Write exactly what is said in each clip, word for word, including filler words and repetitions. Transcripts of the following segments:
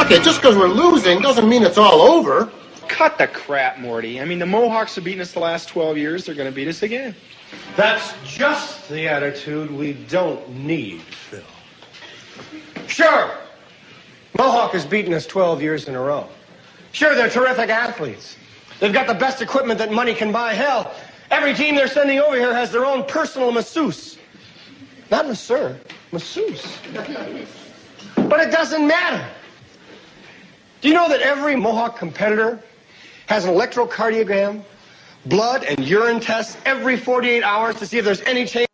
look, it just because we're losing doesn't mean it's all over. Cut the crap, Morty. I mean, the Mohawks have beaten us the last twelve years. They're going to beat us again. That's just the attitude we don't need, Phil. Sure, Mohawk has beaten us twelve years in a row. Sure, they're terrific athletes. They've got the best equipment that money can buy. Hell, every team they're sending over here has their own personal masseuse. Not masseur, masseuse. But it doesn't matter. Do you know that every Mohawk competitor has an electrocardiogram, blood and urine tests every forty-eight hours to see if there's any change?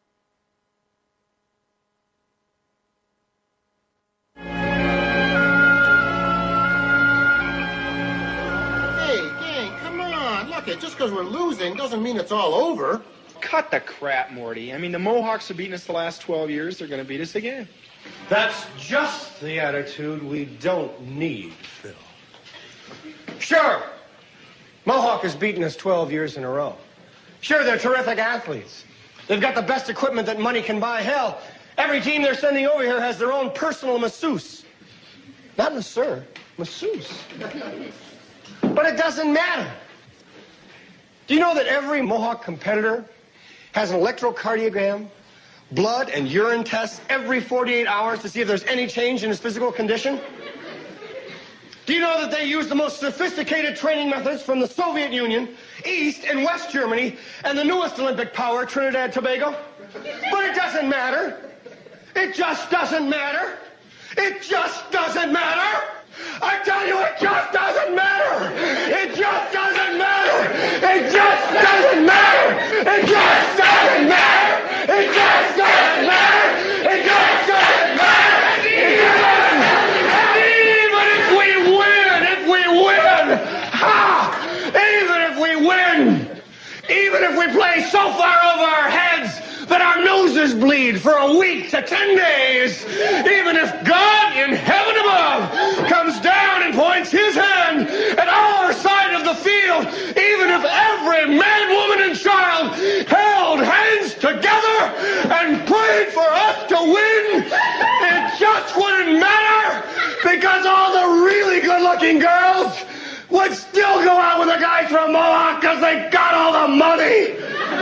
Just because we're losing doesn't mean it's all over. Cut the crap, Morty. I mean, the Mohawks have beaten us the last twelve years. They're going to beat us again. That's just the attitude we don't need, Phil. Sure, Mohawk has beaten us twelve years in a row. Sure, they're terrific athletes. They've got the best equipment that money can buy. Hell, every team they're sending over here has their own personal masseuse. Not masseur, masseuse. But it doesn't matter. Do you know that every Mohawk competitor has an electrocardiogram, blood and urine tests every forty-eight hours to see if there's any change in his physical condition? Do you know that they use the most sophisticated training methods from the Soviet Union, East and West Germany, and the newest Olympic power, Trinidad and Tobago? But it doesn't matter. It just doesn't matter. It just doesn't matter. I tell you, it just doesn't matter. It just doesn't matter. It just doesn't matter. It just doesn't matter. It just doesn't matter. It just doesn't matter. Even if we win, if we win, ha! Even if we win, even if we play so far over our heads that our noses bleed for a week to ten days, even if God in heaven above comes down and points his hand at our side of the field, even if every man, woman, and child held hands together and prayed for us to win, it just wouldn't matter, because all the really good-looking girls would still go out with the guys from Mohawk because they got all the money.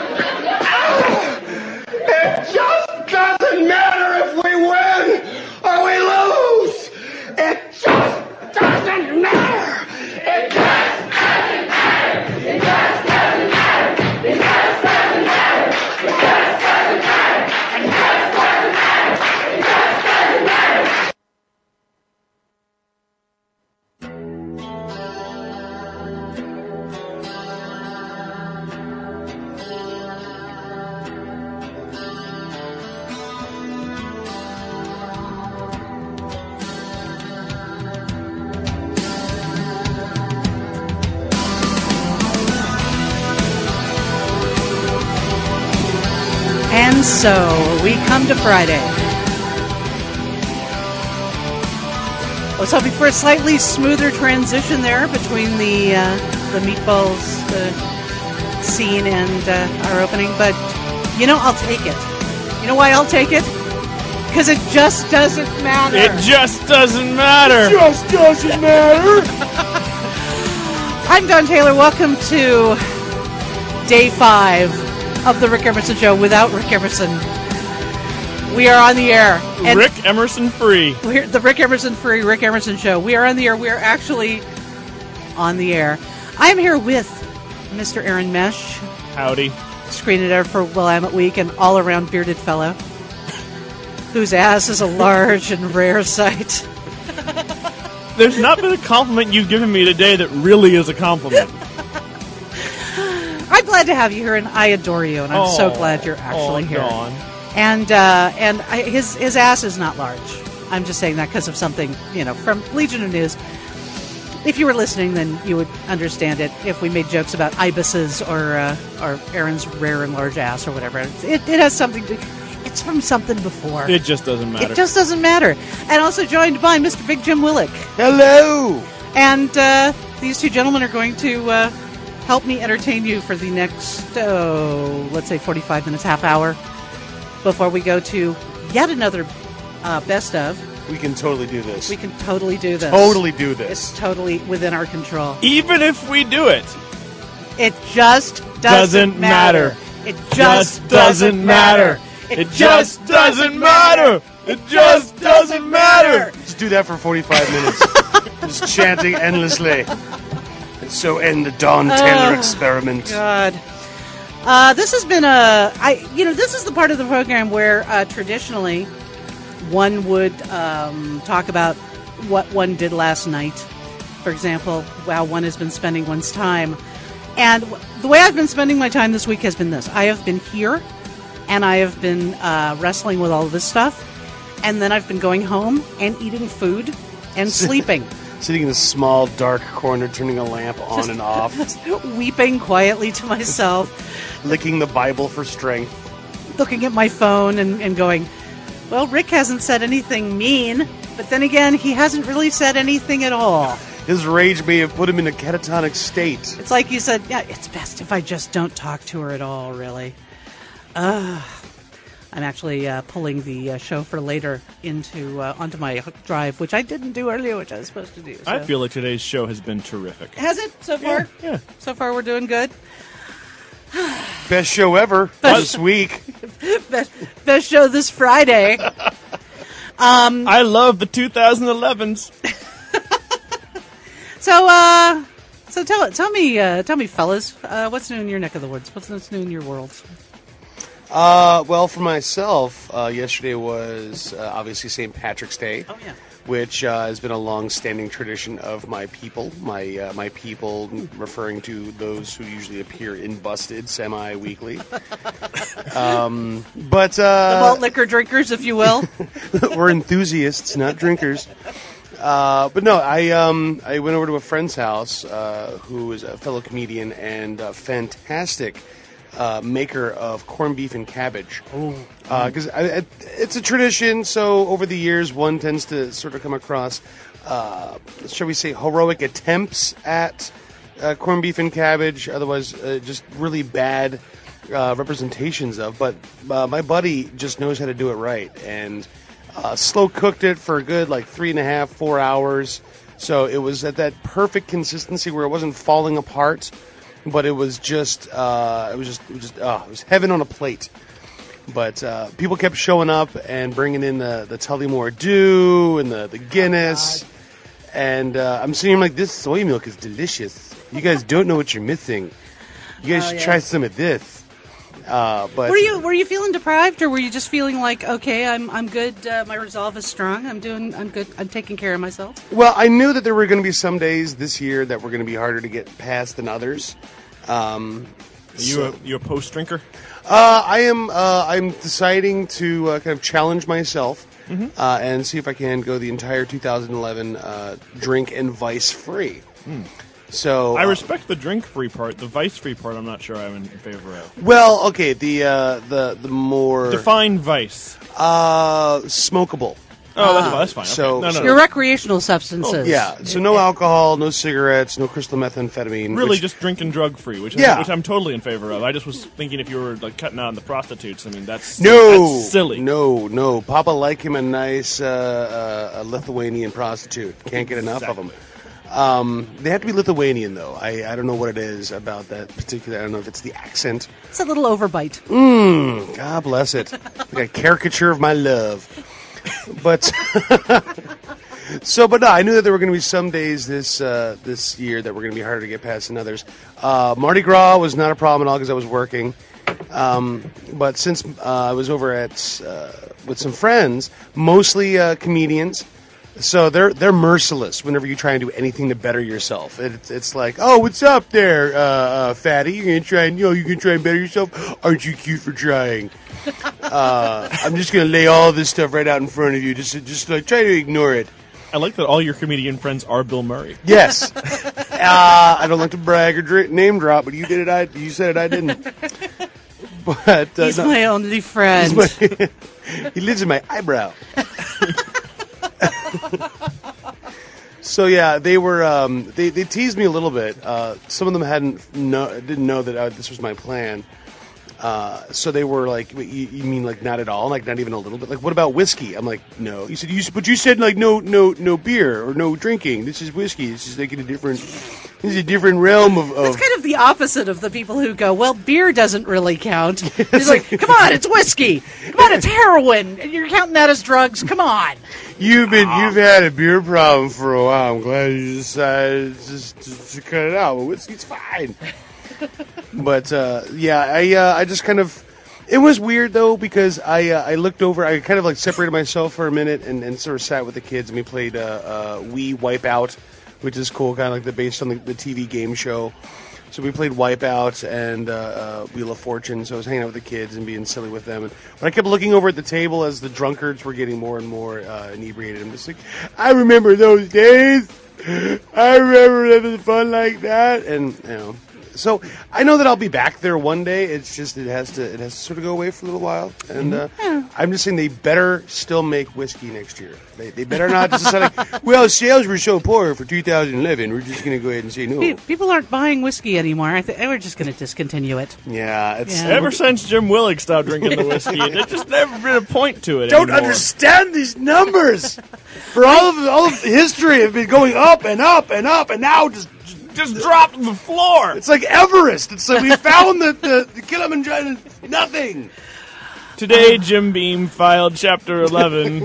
It just doesn't matter if we win or we lose. It just doesn't matter. It just doesn't matter. It just doesn't matter. It just doesn't matter. It just doesn't matter. It just doesn't matter. It just doesn't matter. And so we come to Friday. I was hoping for a slightly smoother transition there between the uh, the meatballs uh, scene and uh, our opening, but you know, I'll take it. You know why I'll take it? Because it just doesn't matter. It just doesn't matter. It just doesn't matter. I'm Don Taylor. Welcome to day five of the Rick Emerson Show without Rick Emerson. We are on the air. And Rick Emerson free. We're the Rick Emerson free Rick Emerson Show. We are on the air. We are actually on the air. I am here with Mister Aaron Mesh. Howdy. Screen editor for Willamette Week, an all-around bearded fellow whose ass is a large and rare sight. There's not been a compliment you've given me today that really is a compliment. I'm glad to have you here, and I adore you, and I'm oh, so glad you're actually oh, here. Dawn. And uh, and I, his his ass is not large. I'm just saying that because of something, you know, from Legion of News. If you were listening, then you would understand it if we made jokes about ibises or uh, or Aaron's rare and large ass or whatever. It, it has something to... It's from something before. It just doesn't matter. It just doesn't matter. And also joined by Mister Big Jim Willick. Hello! And uh, these two gentlemen are going to uh, help me entertain you for the next, oh, let's say forty-five minutes, half hour, before we go to yet another uh, best of. We can totally do this. We can totally do this. Totally do this. It's totally within our control. Even if we do it, it just doesn't, doesn't matter. matter. It just, just doesn't matter. It, it just doesn't matter. It just doesn't matter. Just do that for forty-five minutes. Just chanting endlessly. And so end the Don Taylor oh, experiment. God. Uh, this has been a, I, you know, this is the part of the program where uh, traditionally one would um, talk about what one did last night. For example, how one has been spending one's time. And w- the way I've been spending my time this week has been this. I have been here, and I have been uh, wrestling with all of this stuff. And then I've been going home and eating food and sleeping. Sitting in a small, dark corner, turning a lamp on Just and off. Weeping quietly to myself. Licking the Bible for strength. Looking at my phone and, and going, well, Rick hasn't said anything mean. But then again, he hasn't really said anything at all. His rage may have put him in a catatonic state. It's like you said, yeah, it's best if I just don't talk to her at all, really. Uh, I'm actually uh, pulling the uh, show for later into uh, onto my drive, which I didn't do earlier, which I was supposed to do. So. I feel like today's show has been terrific. Has it so far? Yeah. yeah. So far, we're doing good. Best show ever this week. best, best show this Friday. um, I love the twenty elevens. so, uh, so tell tell me, uh, tell me, fellas, uh, what's new in your neck of the woods? What's, what's new in your world? Uh, well, for myself, uh, yesterday was uh, obviously Saint Patrick's Day. Oh yeah. Which uh, has been a long-standing tradition of my people. My uh, my people, referring to those who usually appear in Busted semi-weekly. um, but uh, the malt liquor drinkers, if you will. We're enthusiasts, not drinkers. Uh, but no, I um, I went over to a friend's house uh, who is a fellow comedian and a fantastic uh, maker of corned beef and cabbage. Because uh, it's a tradition, so over the years one tends to sort of come across, uh, shall we say, heroic attempts at uh, corned beef and cabbage, otherwise uh, just really bad uh, representations of. But uh, my buddy just knows how to do it right, and uh, slow cooked it for a good like three and a half, four hours. So it was at that perfect consistency where it wasn't falling apart, but it was just, uh, it was just, it was just, uh, it was heaven on a plate. But uh, people kept showing up and bringing in the, the Tullymore Dew and the, the Guinness. Oh, and uh, I'm sitting here like, this soy milk is delicious. You guys don't know what you're missing. You guys oh, should yeah. try some of this. Uh, but were you were you feeling deprived, or were you just feeling like, okay, I'm I'm good. Uh, my resolve is strong. I'm doing I'm good. I'm taking care of myself. Well, I knew that there were going to be some days this year that were going to be harder to get past than others. Um, Are you so, a you a post drinker? Uh, I am. Uh, I'm deciding to uh, kind of challenge myself mm-hmm. uh, and see if I can go the entire two thousand eleven uh, drink and vice free. Mm. So I respect uh, the drink free part. The vice free part, I'm not sure I'm in favor of. Well, okay. The uh, the the more define vice. Uh, smokable. Oh, that's, uh, that's fine. So, okay. no, no, no. Your recreational substances. Oh, yeah. So no alcohol, no cigarettes, no crystal methamphetamine. Really, which, just drink and drug free, which yeah. I'm, which I'm totally in favor of. I just was thinking if you were like cutting out on the prostitutes. I mean, that's no, that's silly. No, no. Papa like him a nice uh, uh, a Lithuanian prostitute. Can't get enough exactly. of them. Um, they have to be Lithuanian, though. I, I don't know what it is about that particular. I don't know if it's the accent. It's a little overbite. Mmm. God bless it. Like a caricature of my love. But so, but no, I knew that there were going to be some days this uh, this year that were going to be harder to get past than others. Uh, Mardi Gras was not a problem at all because I was working. Um, but since uh, I was over at uh, with some friends, mostly uh, comedians, so they're they're merciless whenever you try and do anything to better yourself. It, it's like, oh, what's up there, uh, uh, fatty? You're gonna try and you know you can try and better yourself. Aren't you cute for trying? Uh, I'm just gonna lay all this stuff right out in front of you. Just, just like try to ignore it. I like that all your comedian friends are Bill Murray. Yes. uh, I don't like to brag or dr- name drop, but you did it. I, you said it. I didn't. But uh, he's no, my only friend. My, he lives in my eyebrow. So yeah, they were. Um, they they teased me a little bit. Uh, some of them hadn't know, didn't know that I, this was my plan. Uh, so they were like, you, you mean like not at all, like not even a little bit? Like, what about whiskey? I'm like, no. You said, you, but you said like no, no, no beer or no drinking. This is whiskey. This is like in a different, this is a different realm of. of That's kind of the opposite of the people who go, well, beer doesn't really count. It's like, come on, it's whiskey. Come on, it's heroin. And you're counting that as drugs. Come on. You've been, you've had a beer problem for a while. I'm glad you decided just to, to cut it out. But whiskey's fine. But uh, yeah, I uh, I just kind of, it was weird though because I uh, I looked over, I kind of like separated myself for a minute and, and sort of sat with the kids and we played uh, uh, Wii Wipeout, which is cool, kind of like the based on the, the T V game show. So we played Wipeout and uh, uh, Wheel of Fortune. So I was hanging out with the kids and being silly with them. And when I kept looking over at the table as the drunkards were getting more and more uh, inebriated, I'm just like, I remember those days. I remember having fun like that, and you know. So I know that I'll be back there one day. It's just it has to it has to sort of go away for a little while, and uh, Yeah. I'm just saying they better still make whiskey next year. They they better not just decide like, well, sales were so poor for two thousand eleven. We're just going to go ahead and say no. Pe- People aren't buying whiskey anymore. I think we're just going to discontinue it. Yeah, it's Yeah. Ever since Jim Willick stopped drinking the whiskey, there's just never been a point to it don't anymore. understand these numbers. For all of all of history, have been going up and up and up, and now just. Just dropped to the floor. It's like Everest. It's like we found the, the, the Kilimanjaro, nothing. Today, Jim Beam filed Chapter eleven,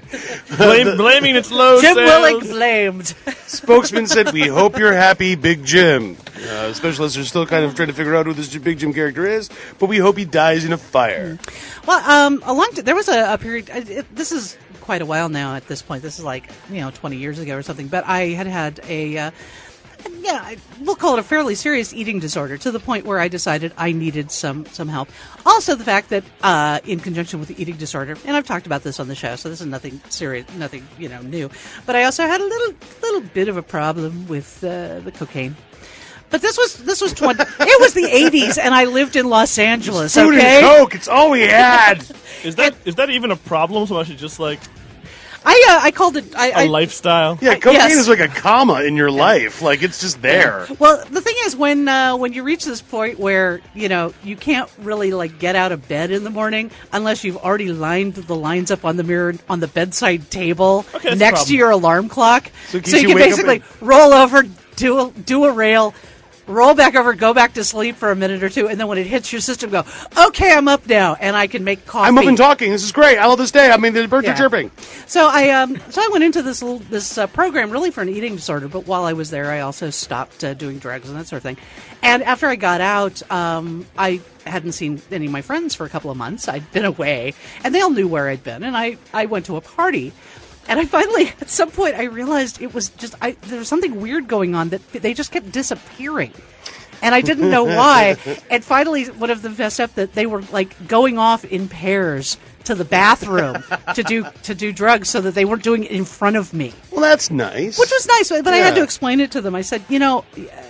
blame, blaming its low Jim sales. Willick blamed. Spokesman said, we hope you're happy, Big Jim. Uh, specialists are still kind of trying to figure out who this Big Jim character is, but we hope he dies in a fire. Well, um, a long t- there was a, a period. uh, It, this is quite a while now. At this point, this is like you know twenty years ago or something. But I had had a. Uh, Yeah, I- we'll call it a fairly serious eating disorder to the point where I decided I needed some, some help. Also, the fact that uh, in conjunction with the eating disorder, and I've talked about this on the show, so this is nothing serious, nothing you know new. But I also had a little little bit of a problem with uh, the cocaine. But this was this was twenty. It was the eighties, and I lived in Los Angeles. Food Okay, and Coke, it's all we had. Is that is that even a problem? So much as just like I uh, I called it. I, a I, lifestyle. Yeah, cocaine Yes. is like a comma in your life. Like, it's just there. Well, the thing is, when uh, when you reach this point where you know you can't really like get out of bed in the morning unless you've already lined the lines up on the mirror on the bedside table Okay, that's a next to problem. your alarm clock, So so, in case you you can wake up basically and- roll over, do a, do a rail. Roll back over, go back to sleep for a minute or two, and then when it hits your system, go, okay, I'm up now, and I can make coffee. I'm up and talking. This is great. I love this day. I mean, the birds Yeah. are chirping. So I um so I went into this little this uh, program really for an eating disorder, but while I was there, I also stopped uh, doing drugs and that sort of thing. And after I got out, um, I hadn't seen any of my friends for a couple of months. I'd been away, and they all knew where I'd been. And I I went to a party. And I finally, at some point, I realized it was just, I, there was something weird going on that they just kept disappearing. And I didn't know why. And finally, one of them messed up that they were like going off in pairs to the bathroom to do to do drugs so that they weren't doing it in front of me. Well, that's nice. Which was nice, but I had Yeah. to explain it to them. I said, you know,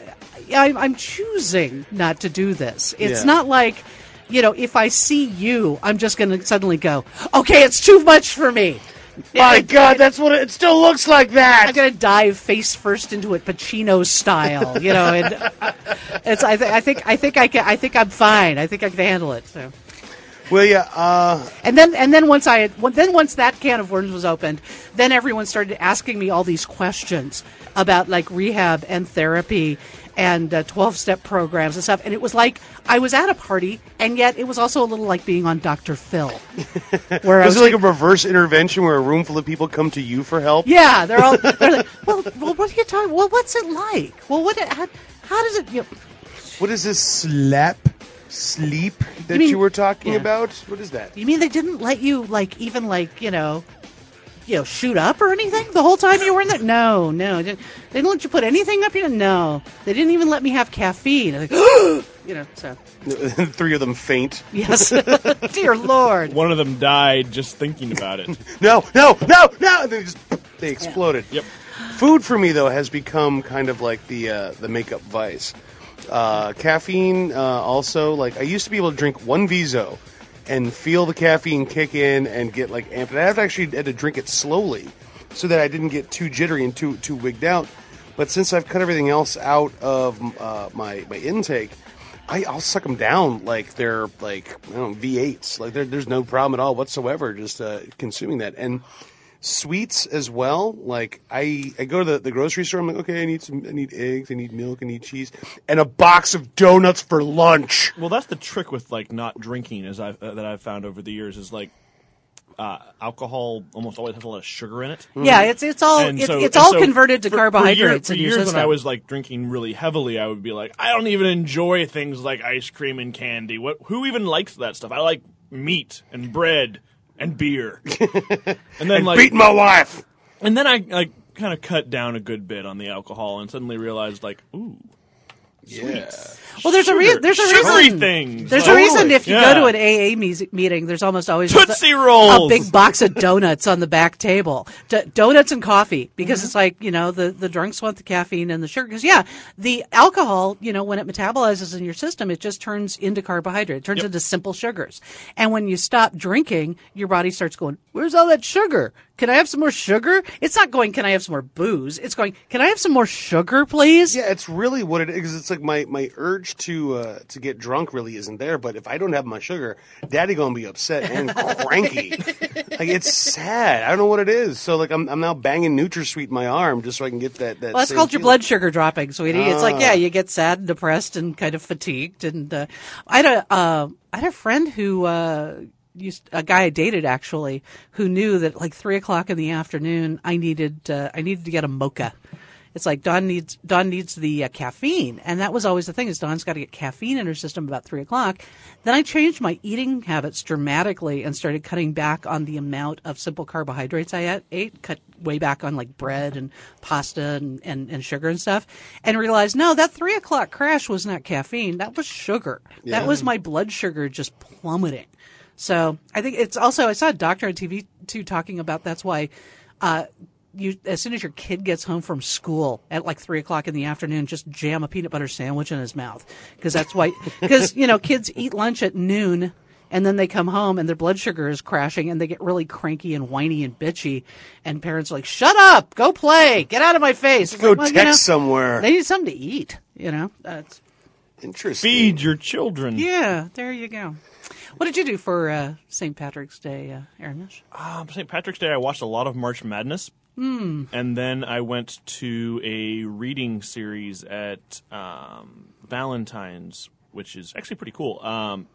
I, I'm choosing not to do this. It's Yeah. not like, you know, if I see you, I'm just going to suddenly go, okay, it's too much for me. My It- God, that's what it, it still looks like that. I'm gonna dive face first into it, Pacino style, you know. And uh, it's I, th- I think I think I can I think I'm fine. I think I can handle it. So. Well, yeah. Uh, And then and then once I had, well, then once that can of worms was opened, then everyone started asking me all these questions about like rehab and therapy and uh, twelve-step programs and stuff. And it was like I was at a party, and yet it was also a little like being on Doctor Phil. Where I is was it like a reverse intervention where a room full of people come to you for help? yeah, they're all they're like, well, well, what are you talking? Well, what's it like? Well, what? How, how does it? You know, What is this slap sleep that You you, mean- were talking yeah. about? What is that? you mean they didn't let you like even like you know, you know, shoot up or anything the whole time you were in there? No, no, they didn't, they didn't let you put anything up. You no, they didn't even let me have caffeine. Like, you know, so Three of them faint. yes, dear Lord. One of them died just thinking about it. No, no, no, no! And they just they exploded. Yep. Food for me though has become kind of like the uh, the makeup vice. Uh, caffeine uh, also like I used to be able to drink one Viso and feel the caffeine kick in and get like amped. And I have actually had to drink it slowly so that I didn't get too jittery and too too wigged out. But since I've cut everything else out of uh, my my intake, I, I'll suck them down like they're like I don't know, V eights. Like there's no problem at all whatsoever. Just uh, consuming that and sweets as well. Like I, I go to the, the grocery store. I'm like, okay, I need some. I need eggs. I need milk. I need cheese, and a box of donuts for lunch. Well, that's the trick with like not drinking, as I've uh, that I've found over the years is like. Uh, alcohol almost always has a lot of sugar in it. Yeah, it's it's all And it's, so- it's and all so converted to for- carbohydrates For, in year, your for years system. when I was like drinking really heavily, I would be like, I don't even enjoy things like ice cream and candy. What? Who even likes that stuff? I like meat and bread and beer. And then like Beating my wife. and then I like kind of cut down a good bit on the alcohol and suddenly realized like, ooh, Yeah. well, there's a re- sugar- there's a sugary reason. things. There's Like- a reason if you Yeah. go to an A A me- meeting, there's almost always just Tootsie a, Rolls. a big box of donuts on the back table. D- donuts and coffee, because Mm-hmm. it's like, you know, the, the drunks want the caffeine and the sugar. Because, yeah, the alcohol, you know, when it metabolizes in your system, it just turns into carbohydrate. It turns Yep. into simple sugars. And when you stop drinking, your body starts going, where's all that sugar? Can I have some more sugar? It's not going, can I have some more booze? It's going, can I have some more sugar, please? Yeah, it's really what it is. It's like my, my urge to uh, to get drunk really isn't there. But if I don't have my sugar, Daddy gonna be upset and cranky. Like it's sad. I don't know what it is. So like I'm I'm now banging NutraSweet in my arm just so I can get that. that Well, that's same called your feeling. blood sugar dropping, sweetie. It's like, yeah, you get sad and depressed and kind of fatigued. And uh, I had a uh, I had a friend who uh, used a guy I dated actually who knew that like three o'clock in the afternoon I needed uh, I needed to get a mocha. It's like Dawn needs Dawn needs the uh, caffeine, and that was always the thing: is Dawn's got to get caffeine in her system about three o'clock. Then I changed my eating habits dramatically and started cutting back on the amount of simple carbohydrates I ate. Cut way back on like bread and pasta and, and, and sugar and stuff, and realized no, that three o'clock crash was not caffeine; that was sugar. Yeah. That was my blood sugar just plummeting. So I think it's also I saw a doctor on T V too talking about that's why. Uh, You, as soon as your kid gets home from school at like three o'clock in the afternoon, just jam a peanut butter sandwich in his mouth. Because that's why, because, you know, kids eat lunch at noon and then they come home and their blood sugar is crashing and they get really cranky and whiny and bitchy. And parents are like, shut up, go play, get out of my face. Go Like, well, text you know, somewhere. They need something to eat, you know. That's, Interesting. feed your children. yeah, there you go. What did you do for uh, Saint Patrick's Day, uh, Aramesh? Um, Saint Patrick's Day, I watched a lot of March Madness. Mm. And then I went to a reading series at um, Valentine's, which is actually pretty cool. Um,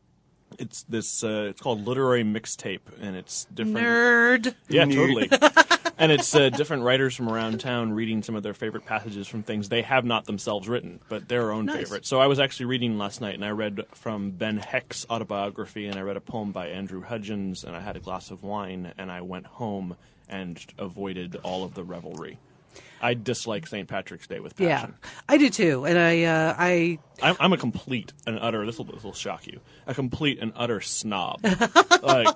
it's this. Uh, it's called Literary Mixtape, and it's different. Nerd. Yeah, totally. And it's uh, different writers from around town reading some of their favorite passages from things they have not themselves written, but their own Nice. favorite. So I was actually reading last night, and I read from Ben Heck's autobiography, and I read a poem by Andrew Hudgens, and I had a glass of wine, and I went home and avoided all of the revelry. I dislike Saint Patrick's Day with Yeah, passion. I do too. And I, uh, I, I'm, I'm a complete and utter, this will, this will shock you, a complete and utter snob. Like,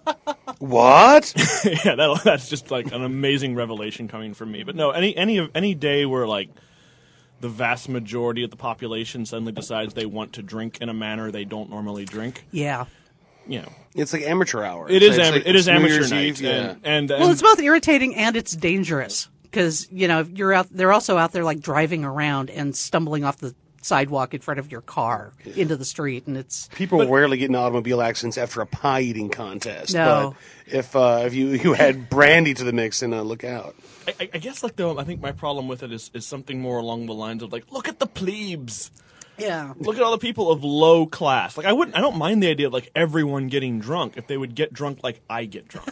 What? yeah, that, that's just like an amazing revelation coming from me. But no, any any of any day where like the vast majority of the population suddenly decides they want to drink in a manner they don't normally drink, yeah. you know, It's like amateur hour. it It's is like- am- it's it is New amateur Year's night, Eve, yeah. and, and, and Well, it's both irritating and it's dangerous because you know you're out. They're also out there like driving around and stumbling off the sidewalk in front of your car into the street, and it's People rarely get in automobile accidents after a pie eating contest. No. But if uh, if you you add brandy to the mix, then uh, look out. I, I guess like though I think my problem with it is, is something more along the lines of like, look at the plebes. yeah. Look at all the people of low class. Like I wouldn't, I don't mind the idea of like everyone getting drunk if they would get drunk like I get drunk.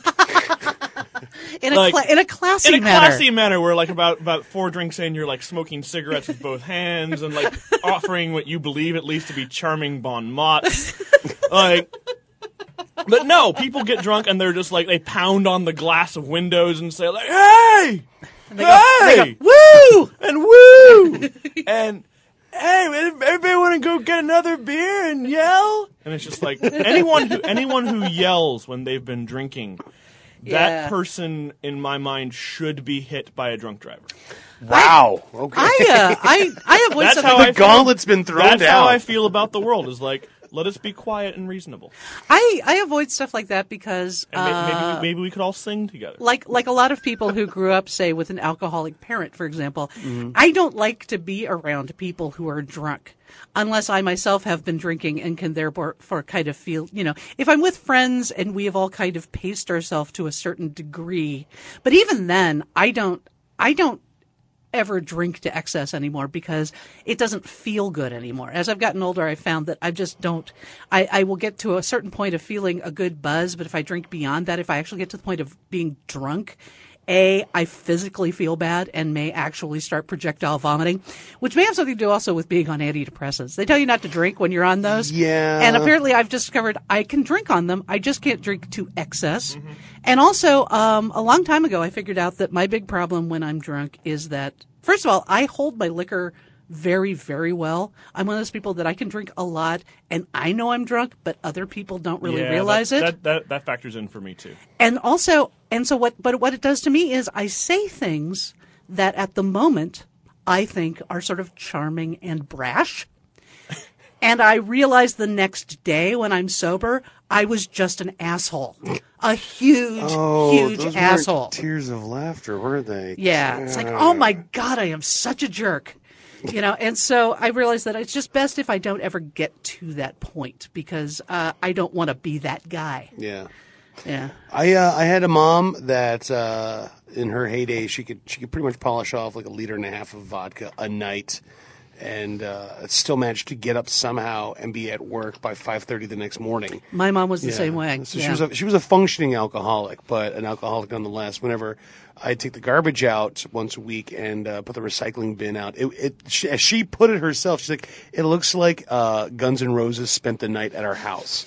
In a Like, cla- in a classy In a manner. classy manner, where like about about four drinks in, you're like smoking cigarettes with both hands and like offering what you believe at least to be charming bon mots. Like, but no, people get drunk and they're just like they pound on the glass of windows and say like, "Hey, And they go- hey, they go, woo! and woo!" and hey, everybody want to go get another beer and yell? And it's just like anyone who anyone who yells when they've been drinking, that Yeah. person in my mind should be hit by a drunk driver. Wow. Okay. I, uh, I, I avoid That's something. how the I feel. gauntlet's been thrown That's down. how I feel about the world. Is like, Let us be quiet and reasonable. I, I avoid stuff like that because And may- uh, maybe, we, maybe we could all sing together. like like a lot of people who grew up, say, with an alcoholic parent, for example, Mm-hmm. I don't like to be around people who are drunk unless I myself have been drinking and can therefore for kind of feel, you know, if I'm with friends and we have all kind of paced ourselves to a certain degree. But even then, I don't, I don't ever drink to excess anymore because it doesn't feel good anymore. As I've gotten older, I found that I just don't, I, I will get to a certain point of feeling a good buzz, but if I drink beyond that, if I actually get to the point of being drunk, A, I physically feel bad and may actually start projectile vomiting, which may have something to do also with being on antidepressants. They tell you not to drink when you're on those. Yeah. And apparently I've discovered I can drink on them. I just can't drink to excess. Mm-hmm. And also, um, a long time ago, I figured out that my big problem when I'm drunk is that, first of all, I hold my liquor very, very well. I'm one of those people that I can drink a lot, and I know I'm drunk, but other people don't really yeah, realize that, it. That, that, that factors in for me, too. And also, and so what, but what it does to me is I say things that at the moment I think are sort of charming and brash. And I realize the next day when I'm sober, I was just an asshole. A huge, Oh, huge those weren't asshole. tears of laughter, were they? Yeah. It's like, oh my God, I am such a jerk. You know, and so I realized that it's just best if I don't ever get to that point because uh, I don't want to be that guy. Yeah. Yeah. I uh, I had a mom that uh, in her heyday she could she could pretty much polish off like a liter and a half of vodka a night, and uh, still managed to get up somehow and be at work by five thirty the next morning. My mom was the Yeah. same way. So yeah. she was a, she was a functioning alcoholic, but an alcoholic nonetheless. Whenever I'd take the garbage out once a week and uh, put the recycling bin out, it, it she, as she put it herself, she's like, "It looks like uh, Guns N' Roses spent the night at our house."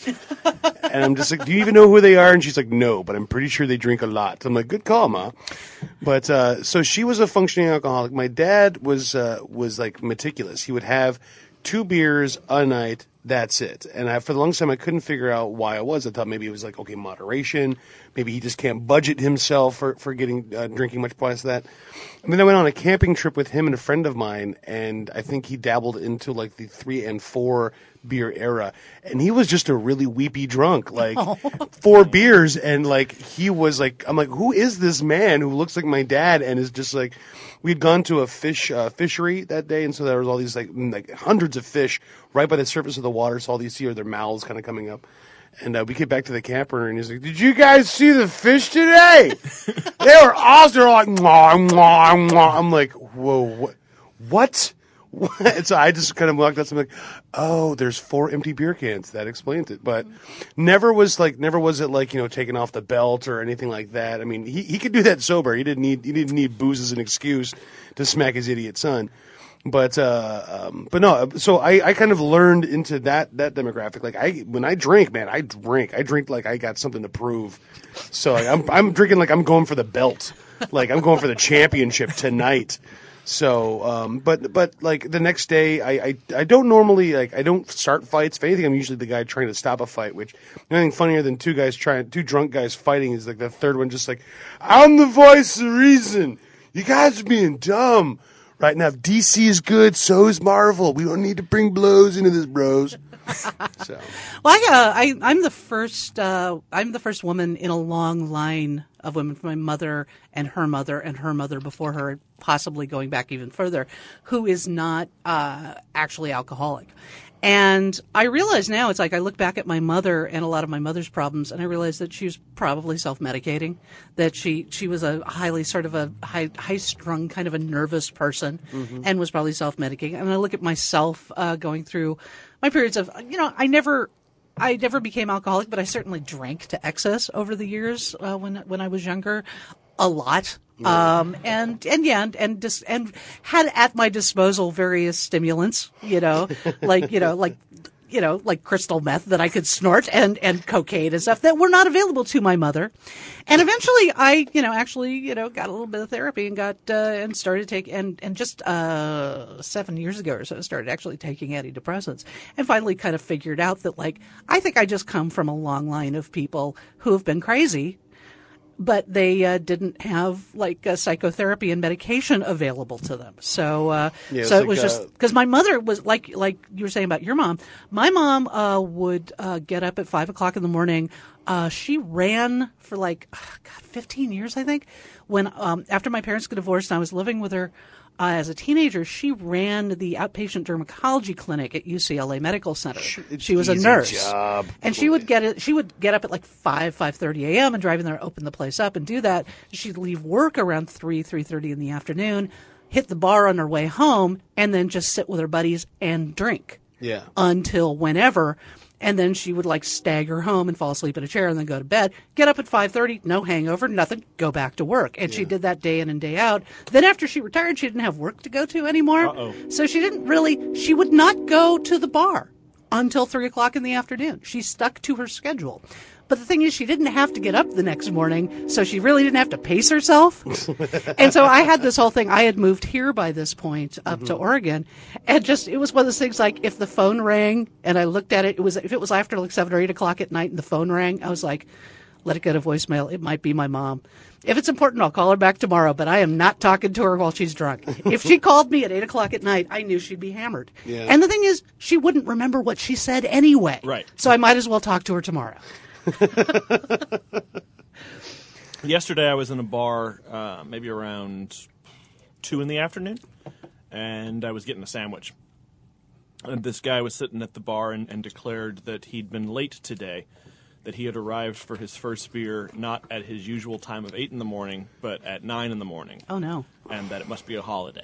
And I'm just like, "Do you even know who they are?" And she's like, "No, but I'm pretty sure they drink a lot." I'm like, "Good call, Ma." But uh, so she was a functioning alcoholic. My dad was uh, was like meticulous. He would have two beers a night. That's it. And I, for the longest time, I couldn't figure out why it was. I thought maybe it was like, okay, moderation. Maybe he just can't budget himself for, for getting uh, drinking much past that. And then I went on a camping trip with him and a friend of mine, and I think he dabbled into like the three and four beer era. And he was just a really weepy drunk, like four beers. And like, he was like, I'm like, who is this man who looks like my dad and is just like, we'd gone to a fish uh, fishery that day, and so there was all these like like hundreds of fish right by the surface of the water. So all these see are their mouths kind of coming up. And uh, we get back to the camper, and he's like, "Did you guys see the fish today? They were awesome." They're like, mwah, mwah, mwah. I'm like, "Whoa, what? What?" And so I just kind of walked out. I'm like, "Oh, there's four empty beer cans." That explains it. But never was like, never was it like, you know, taking off the belt or anything like that. I mean, he he could do that sober. He didn't need he didn't need booze as an excuse to smack his idiot son. But uh, um, but no, so I, I kind of learned into that that demographic. Like I when I drink, man, I drink. I drink like I got something to prove. So like, I'm I'm drinking like I'm going for the belt. Like I'm going for the championship tonight. So, um, but but like the next day, I, I I don't normally like I don't start fights. If anything, I'm usually the guy trying to stop a fight. Which nothing funnier than two guys trying two drunk guys fighting is like the third one just like, "I'm the voice of reason. You guys are being dumb." Right now, if D C is good, so is Marvel. We don't need to bring blows into this, bros. So. Well, I, uh, I, I'm the first. Uh, I'm the first woman in a long line of women, from my mother and her mother and her mother before her, possibly going back even further, who is not uh, actually alcoholic. And I realize now, it's like I look back at my mother and a lot of my mother's problems, and I realize that she was probably self-medicating, that she, she was a highly sort of a high, high-strung kind of a nervous person, mm-hmm. and was probably self-medicating. And I look at myself uh, going through my periods of, you know, I never... I never became alcoholic, but I certainly drank to excess over the years uh, when when I was younger, a lot. Um, and, and yeah, and, and, dis- and had at my disposal various stimulants, you know, like, you know, like, you know, like crystal meth that I could snort and, and cocaine and stuff that were not available to my mother. And eventually I, you know, actually, you know, got a little bit of therapy and got, uh, and started taking, and, and just, uh, seven years ago or so, started actually taking antidepressants and finally kind of figured out that, like, I think I just come from a long line of people who have been crazy but they uh, didn't have like uh, psychotherapy and medication available to them. So, uh, Yeah, so it's it was like, just uh, because my mother was like like you were saying about your mom. My mom uh, would uh, get up at five o'clock in the morning. Uh, she ran for like oh, God, fifteen years, I think. When um, after my parents got divorced, and I was living with her. Uh, as a teenager, she ran the outpatient dermatology clinic at U C L A Medical Center. It's She was a easy nurse, job. and she would get it. She would get up at like five, five thirty a.m. and drive in there, open the place up, and do that. She'd leave work around three, three thirty in the afternoon, hit the bar on her way home, and then just sit with her buddies and drink Yeah. until whenever. And then she would like stagger home and fall asleep in a chair and then go to bed, get up at five thirty, no hangover, nothing, go back to work. And she did that day in and day out. Then after she retired, she didn't have work to go to anymore. Uh-oh. So she didn't really, she would not go to the bar until three o'clock in the afternoon. She stuck to her schedule. But the thing is, she didn't have to get up the next morning, so she really didn't have to pace herself. And so I had this whole thing. I had moved here by this point up to Oregon, and just it was one of those things like if the phone rang and I looked at it, it was if it was after like seven or eight o'clock at night and the phone rang, I was like, let it go to voicemail. It might be my mom. If it's important, I'll call her back tomorrow, but I am not talking to her while she's drunk. If she called me at eight o'clock at night, I knew she'd be hammered. Yeah. And the thing is, she wouldn't remember what she said anyway. Right. So I might as well talk to her tomorrow. Yesterday, I was in a bar, uh, maybe around two in the afternoon, and I was getting a sandwich. And this guy was sitting at the bar and, and declared that he'd been late today, that he had arrived for his first beer not at his usual time of eight in the morning, but at nine in the morning, Oh, no. and that it must be a holiday.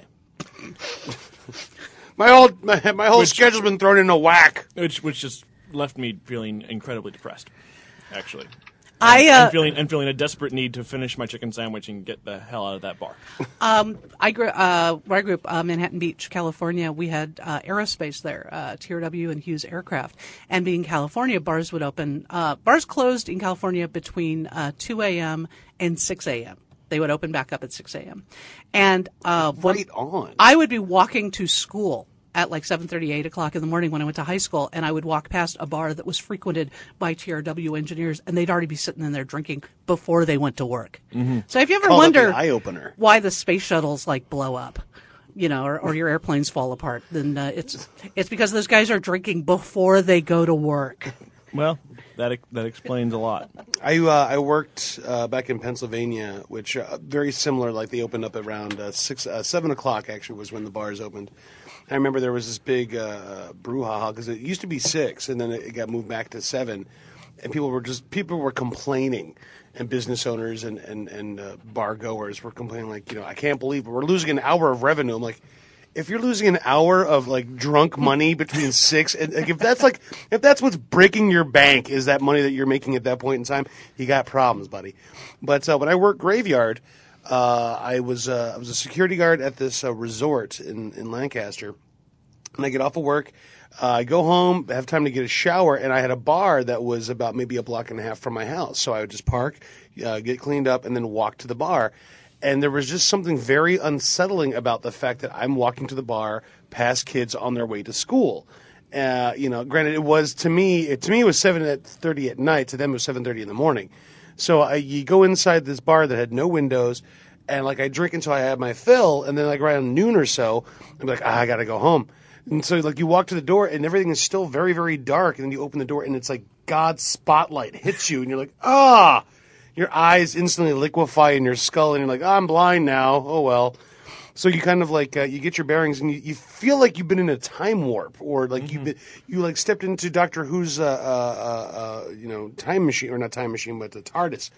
My whole my, my whole Which- schedule's been thrown in a whack. Which which just left me feeling incredibly depressed, actually. I, uh, and feeling and feeling a desperate need to finish my chicken sandwich and get the hell out of that bar. Um, I grew, uh, where I grew up, uh, Manhattan Beach, California, we had, uh, aerospace there, uh, T R W and Hughes Aircraft. And being California, bars would open, uh, bars closed in California between, uh, two a.m. and six a.m. They would open back up at six a.m. And, uh, when- Right on. I would be walking to school at like seven thirty, eight o'clock in the morning when I went to high school, and I would walk past a bar that was frequented by T R W engineers, and they'd already be sitting in there drinking before they went to work. Mm-hmm. So if you ever Call that the wonder eye-opener. why the space shuttles like blow up, you know, or, or your airplanes fall apart, then uh, it's it's because those guys are drinking before they go to work. Well, that ex- that explains a lot. I uh, I worked uh, back in Pennsylvania, which uh, very similar. Like they opened up around uh, six, uh, seven o'clock. Actually, was when the bars opened. I remember there was this big uh, brouhaha because it used to be six, and then it got moved back to seven, and people were just people were complaining, and business owners and and and uh, bar goers were complaining like, you know, I can't believe we're losing an hour of revenue. I'm like, if you're losing an hour of like drunk money between six and like, if that's like if that's what's breaking your bank is that money that you're making at that point in time, you got problems, buddy. But uh, when I worked graveyard, uh, I was uh, I was a security guard at this uh, resort in in Lancaster, and I get off of work. Uh, I go home, have time to get a shower, and I had a bar that was about maybe a block and a half from my house. So I would just park, uh, get cleaned up, and then walk to the bar. And there was just something very unsettling about the fact that I'm walking to the bar past kids on their way to school. Uh, you know, granted, it was to me, it, to me, it was seven thirty at night. To them, it was seven thirty in the morning. So I, you go inside this bar that had no windows, and like I drink until I have my fill, and then like around noon or so, I'm like, ah, I gotta go home. And so like you walk to the door, and everything is still very, very dark, and then you open the door, and it's like God's spotlight hits you, and you're like, ah. Your eyes instantly liquefy in your skull, and you're like, oh, I'm blind now. Oh, well. So you kind of like, uh, you get your bearings, and you, you feel like you've been in a time warp, or like mm-hmm. you've been, you like stepped into Doctor Who's, uh, uh, uh, you know, time machine, or not time machine, but the TARDIS.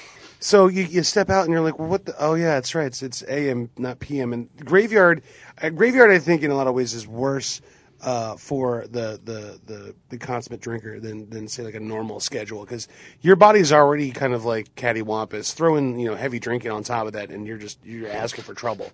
So you, you step out, and you're like, well, what the, oh, yeah, that's right. It's, it's A M, not P M. And graveyard, uh, graveyard, I think, in a lot of ways is worse Uh, for the, the, the, the consummate drinker than, than say like a normal schedule, because your body's already kind of like cattywampus. Throw in, you know, heavy drinking on top of that, and you're just you're asking for trouble.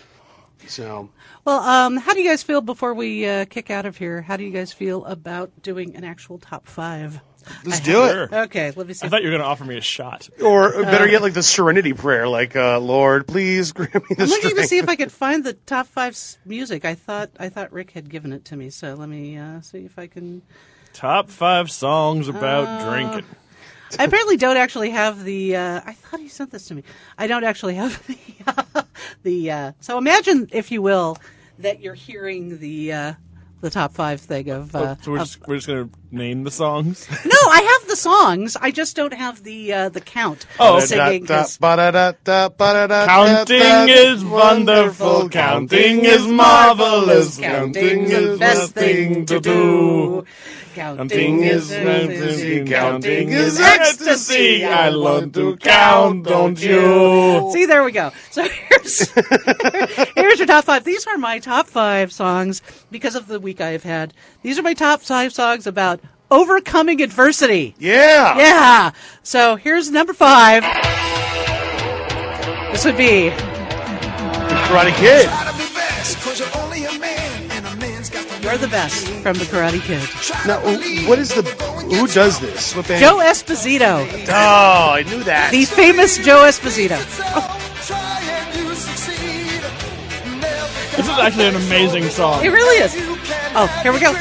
So, well, um, how do you guys feel before we uh, kick out of here? How do you guys feel about doing an actual top five? Let's I do have, it. Okay, let me see. I thought you were going to offer me a shot. Or better yet, like the Serenity Prayer, like uh, Lord, please grant me the I'm looking strength. to see if I could find the top five s- music. I thought I thought Rick had given it to me, so let me uh, see if I can. Top five songs about Uh, drinking. I apparently don't actually have the. Uh, I thought he sent this to me. I don't actually have the. Uh, the uh, so imagine, if you will, that you're hearing the uh, the top five thing of. Uh, oh, so we're of, just we're just gonna name the songs. No, I have the songs. I just don't have the uh, the count. Oh, of singing. 'Cause- Counting is wonderful. Counting is marvelous. Counting is the best thing to do. Counting is ecstasy. Counting is ecstasy. I love to count, don't you? See, there we go. So here's here's your top five. These are my top five songs because of the week I have had. These are my top five songs about overcoming adversity. Yeah. Yeah. So here's number five. This would be The Karate Kid. You're the Best from The Karate Kid. Now, what is the... Who does this? What band? Joe Esposito. Oh, I knew that. The famous Joe Esposito. This is actually an amazing song. It really is. Oh, here we go.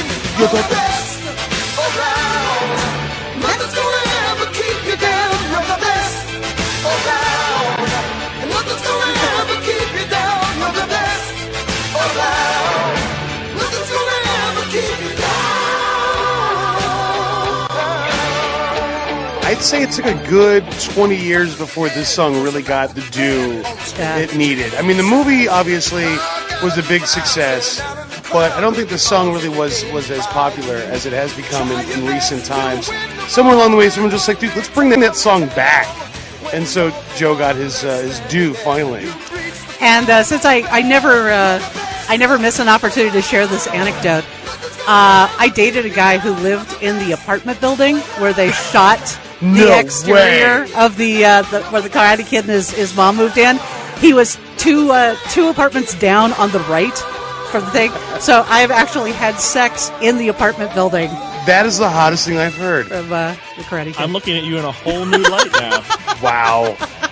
I'd say it took a good twenty years before this song really got the due Yeah. it needed. I mean, the movie obviously was a big success, but I don't think the song really was, was as popular as it has become in, in recent times. Somewhere along the way, someone just like, dude, let's bring that song back. And so Joe got his uh, his due finally. And uh, since I, I never uh, I never miss an opportunity to share this anecdote, uh, I dated a guy who lived in the apartment building where they shot the No exterior way. of the, uh, the where the Karate Kid and his, his mom moved in. He was two uh, two apartments down on the right from the thing. So I have actually had sex in the apartment building That is the hottest thing I've heard. of uh, the Karate Kid. I'm looking at you in a whole new light now. Wow.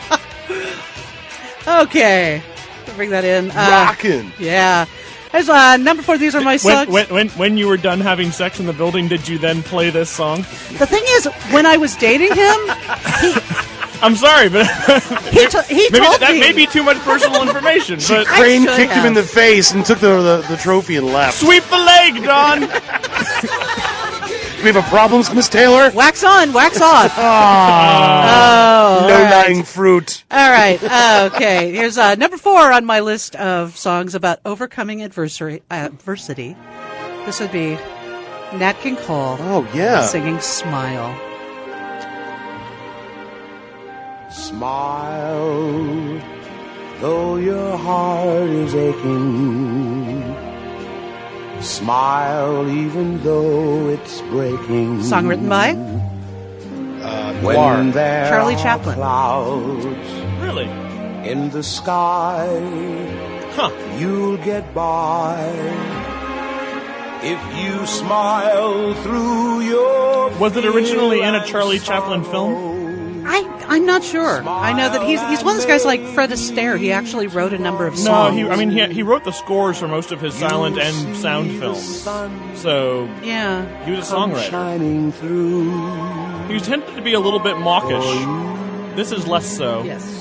Okay, bring that in. Uh, Rockin'. Yeah. There's, uh, number four, these are my When, songs. when, when, when you were done having sex in the building, did you then play this song? The thing is, when I was dating him, I'm sorry, but he, to- he maybe told that me. may be too much personal information. But Crane should kicked him in the have. face and took the, the, the trophy and left. sweep the leg, Don. Do we have a problem, Miss Taylor? Wax on, wax off. Ah, Oh, no all right. lying fruit. All right. Uh, okay. Here's uh, number four on my list of songs about overcoming adversary, adversity. This would be Nat King Cole Oh, yeah. singing Smile. Smile, though your heart is aching. Smile, even though it's breaking. Song written by Uh, When Noir. there Charlie are Chaplin. clouds Really? in the sky, Huh. you'll get by if you smile through your. Was it originally in a fear Charlie and Chaplin film? sorrow. I, I'm not sure. I know that he's he's one of those guys like Fred Astaire. He actually wrote a number of No, songs. he, I mean, he, he wrote the scores for most of his silent and sound films. So Yeah. he was a songwriter. Shining through. He tended to be a little bit mawkish. This is less so. Yes.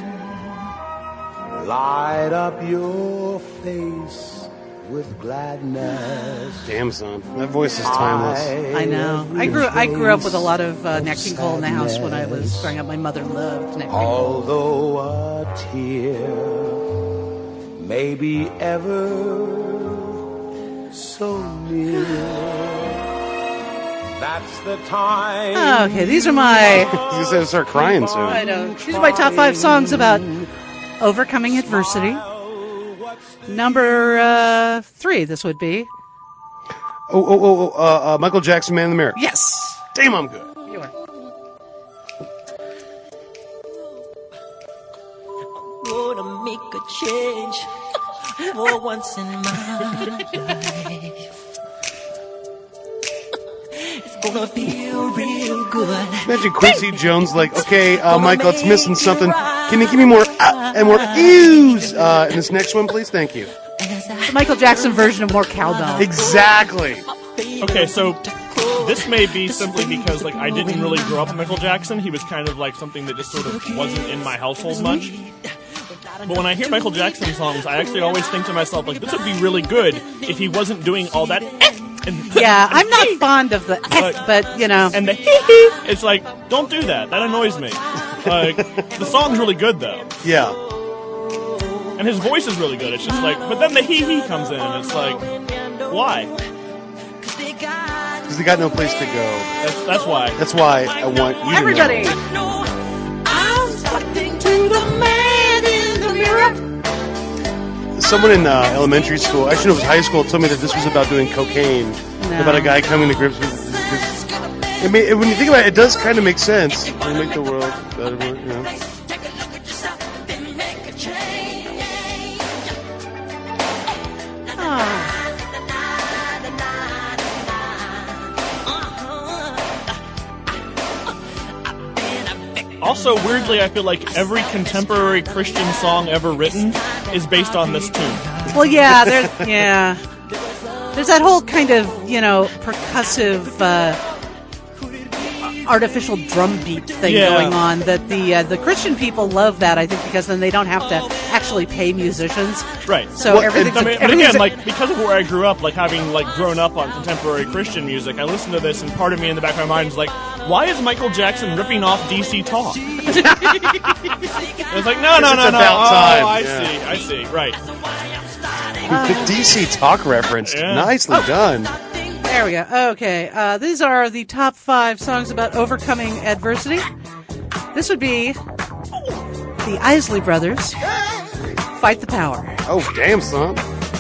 Light up your face with gladness. Damn, son. That voice is timeless. I know. I grew I grew up with a lot of uh, Nat King Cole in the house when I was growing up. My mother loved Nat King Cole. Although a tear may be ever so near, that's the time. Okay, these are my He's going to start crying soon. I know. These are my top five songs about overcoming adversity. Number uh, three, this would be. Oh, oh, oh, oh uh, uh, Michael Jackson, Man in the Mirror. Yes. Damn, I'm good. You are. Gonna make a change for once in my life. It's gonna feel real good. Imagine Quincy Jones like, okay, uh, Michael, it's missing something. Can you give me more uh, and more ews uh, in this next one, please? Thank you. The Michael Jackson version of more cowbell. Exactly. Okay, so this may be simply because like I didn't really grow up with Michael Jackson. He was kind of like something that just sort of wasn't in my household much. But when I hear Michael Jackson songs, I actually always think to myself, like, this would be really good if he wasn't doing all that. And Yeah, I'm not fond of the, Like- but you know. and the hee hee. It's like, don't do that. That annoys me. Like, the song's really good though, Yeah. and his voice is really good. It's just like, but then the hee hee comes in, and it's like, why? Because they got no place to go. That's that's why. That's why I want you Everybody. to know. I'm talking to the man in the mirror. Someone in uh, elementary school, actually no, it was high school, told me that this was about doing cocaine. No. About a guy coming to grips with his... I mean, when you think about it, it does kind of make sense. It'll make the world better, you know. Take a look at yourself and make a change. Oh. Also, weirdly, I feel like every contemporary Christian song ever written is based on this tune. Well, yeah, there's yeah, there's that whole kind of you know percussive, uh, artificial drum beat thing Yeah. going on. That the uh, the Christian people love that, I think, because then they don't have to actually pay musicians. Right. So Well, everything's, I mean, but everything's again, like because of where I grew up, like having like grown up on contemporary Christian music, I listened to this, and part of me in the back of my mind is like, why is Michael Jackson ripping off D C Talk? It's like, no, no, It's no, no. about Oh, time, I yeah. see, I see. Right. The D C Talk reference. Yeah. Nicely done. There we go. Okay, uh, these are the top five songs about overcoming adversity. This would be the Isley Brothers, "Fight the Power." Oh, damn, son.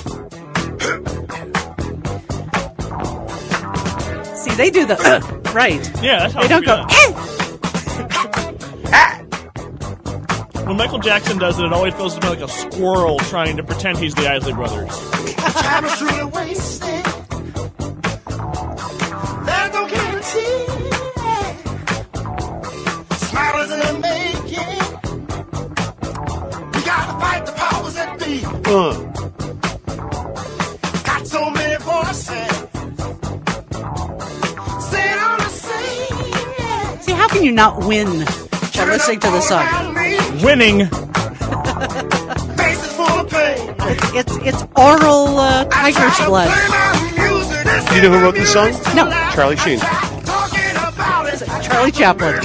See, they do the uh, right. Yeah, that's how They it don't should go. be done. Eh! When Michael Jackson does it, it always feels to me like a squirrel trying to pretend he's the Isley Brothers. Time is truly wasted. There's no guarantee. Smile is in the making. We gotta fight the powers that be. Uh. Got so many voices. Saying all the same. See, how can you not win by listening to the song? Winning. Faces full of pain. It's it's oral uh, tiger's blood. Do you know who wrote this song? No, Charlie Sheen. Charlie Chaplin.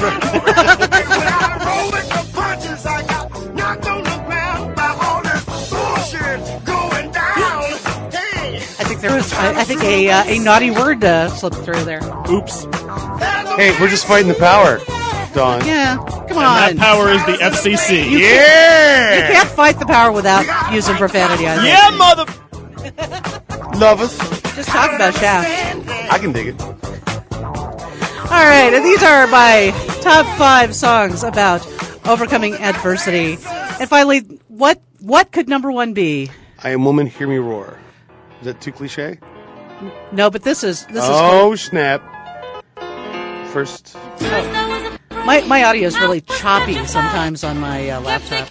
I think there was I, I think a uh, a naughty word uh, slipped through there. Oops. Hey, we're just fighting the power, Dawn. Yeah, come on. That power is the F C C. You Yeah! You can't fight the power without using profanity. I think. Yeah, mother. Love us. Just talk about Shaft. I can dig it. All right, and these are my top five songs about overcoming adversity. And finally, what what could number one be? I Am Woman, Hear Me Roar. Is that too cliche? No, but this is this is Oh, snap. First. my my audio is really choppy sometimes on my uh, laptop.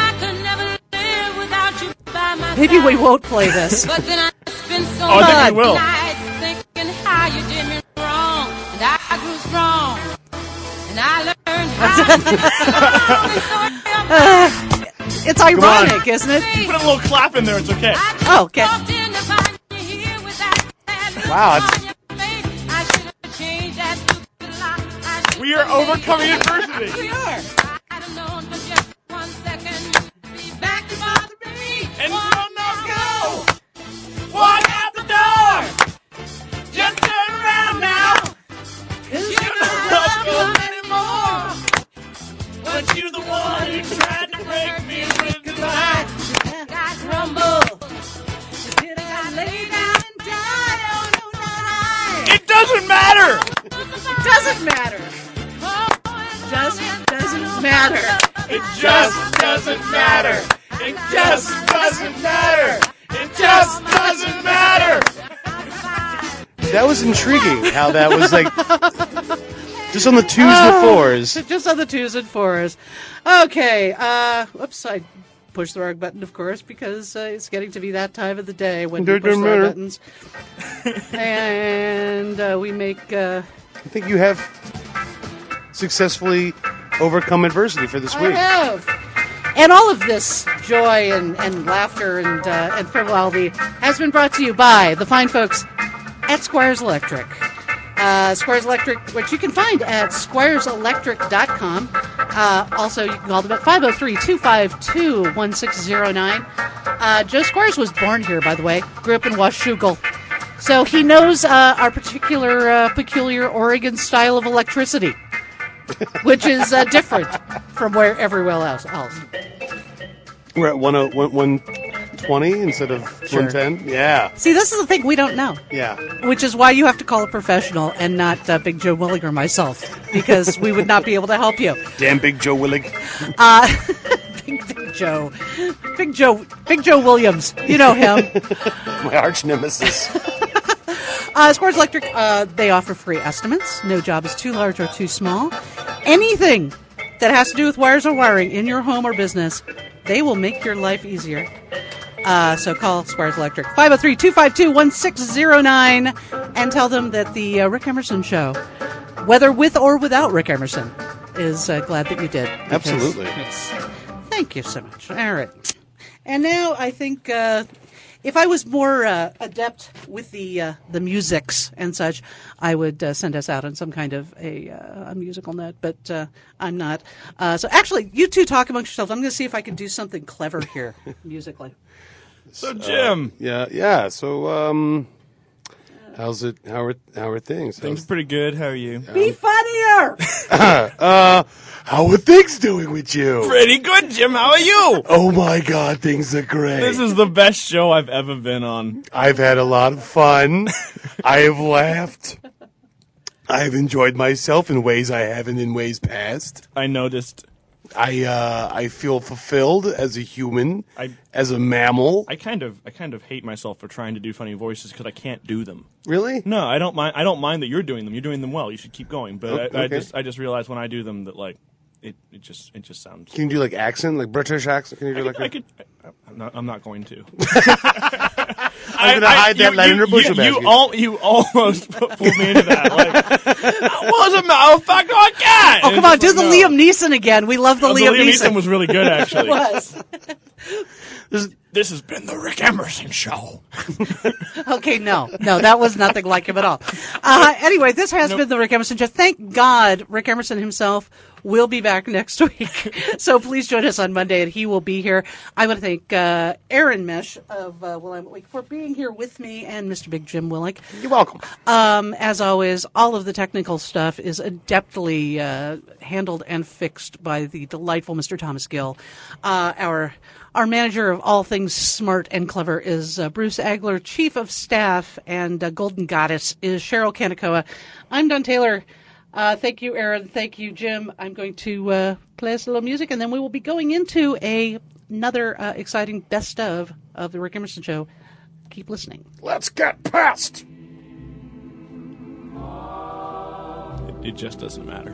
Maybe we won't play this. But then I spent so Oh, I think God. we will. nights thinking how you did me wrong, and I grew strong, and I learned how. Uh, it's ironic, isn't it? Put a little clap in there. It's okay. Oh, okay. Wow, it's- We are overcoming adversity. We are. And you don't know go. Walk out the door. Just turn around now. You don't love me anymore. But you're the one who tried to break me with goodbye. Got rumble. It doesn't matter. It doesn't matter. Doesn't doesn't matter. It just doesn't matter. It just doesn't matter. It just doesn't matter. That was intriguing how that was like just on the twos and the fours. Just on the twos and fours. Okay. Uh, whoops. I push the wrong button, of course, because uh, it's getting to be that time of the day when we Doesn't push the matter. wrong buttons. And uh, we make... Uh, I think you have successfully overcome adversity for this I week. have. And all of this joy and, and laughter and, uh, and frivolity has been brought to you by the fine folks at Squires Electric. Uh, Squires Electric, which you can find at squires electric dot com. Uh, also, you can call them at five oh three, two five two, one six oh nine. Uh, Joe Squires was born here, by the way. Grew up in Washougal. So he knows uh, our particular, uh, peculiar Oregon style of electricity, which is uh, different from where everywhere else. else. We're at one twenty instead of Sure. one ten? Yeah. See, this is the thing we don't know. Yeah. Which is why you have to call a professional and not uh, Big Joe Willig or myself, because we would not be able to help you. Damn Big Joe Willig. Uh, Big, Big Joe. Big Joe. Big Joe Williams. You know him. My arch nemesis. Uh, Squires Electric, uh, they offer free estimates. No job is too large or too small. Anything that has to do with wires or wiring in your home or business, they will make your life easier. Uh, so call Squires Electric, five oh three, two five two, one six oh nine, and tell them that the uh, Rick Emerson Show, whether with or without Rick Emerson, is uh, glad that you did. because- Absolutely. Thank you so much. All right. And now I think uh, if I was more uh, adept with the uh, the musics and such, I would uh, send us out on some kind of a, uh, a musical note, but uh, I'm not. Uh, so actually, you two talk amongst yourselves. I'm going to see if I can do something clever here musically. So, Jim. Yeah, yeah. So, um, how's it? How are how are things? Things How's- are pretty good. How are you? Be funnier! uh, how are things doing with you? Pretty good, Jim. How are you? Oh my God, things are great. This is the best show I've ever been on. I've had a lot of fun. I have laughed. I have enjoyed myself in ways I haven't in ways past. I noticed. I uh, I feel fulfilled as a human, I- as a mammal. I kind of, I kind of hate myself for trying to do funny voices because I can't do them. Really? No, I don't mind. I don't mind that you're doing them. You're doing them well. You should keep going. But Oh, I, I okay. just, I just realized when I do them that like, it, it just, it just sounds. Can you do like accent, like British accent? Can you do I like? could, I a- could. I'm not. I'm not going to. I'm gonna hide that line in a bushel you, you, basket. al- you almost pulled me into that. Like, I was a motherfucker I got. Oh, And come on, it's do like, the no. Liam Neeson again. We love the Oh, Liam, the Liam Neeson was really good, actually. It was. This, this has been the Rick Emerson Show. Okay, no, no, that was nothing like him at all. Uh, anyway, this has Nope. been the Rick Emerson Show. Thank God Rick Emerson himself will be back next week. So please join us on Monday, and he will be here. I want to thank uh, Aaron Mesh of uh, Willamette Week for being here with me, and Mister Big Jim Willick. You're welcome. Um, as always, all of the technical stuff is adeptly uh, handled and fixed by the delightful Mister Thomas Gill. Uh, our our manager of all things smart and clever is uh, Bruce Agler, Chief of Staff, and uh, Golden Goddess is Cheryl Kanakoa. I'm Don Taylor. Uh, thank you, Aaron. Thank you, Jim. I'm going to uh, play us a little music, and then we will be going into a, another uh, exciting best of of the Rick Emerson Show. Keep listening. Let's get past. It, it just doesn't matter.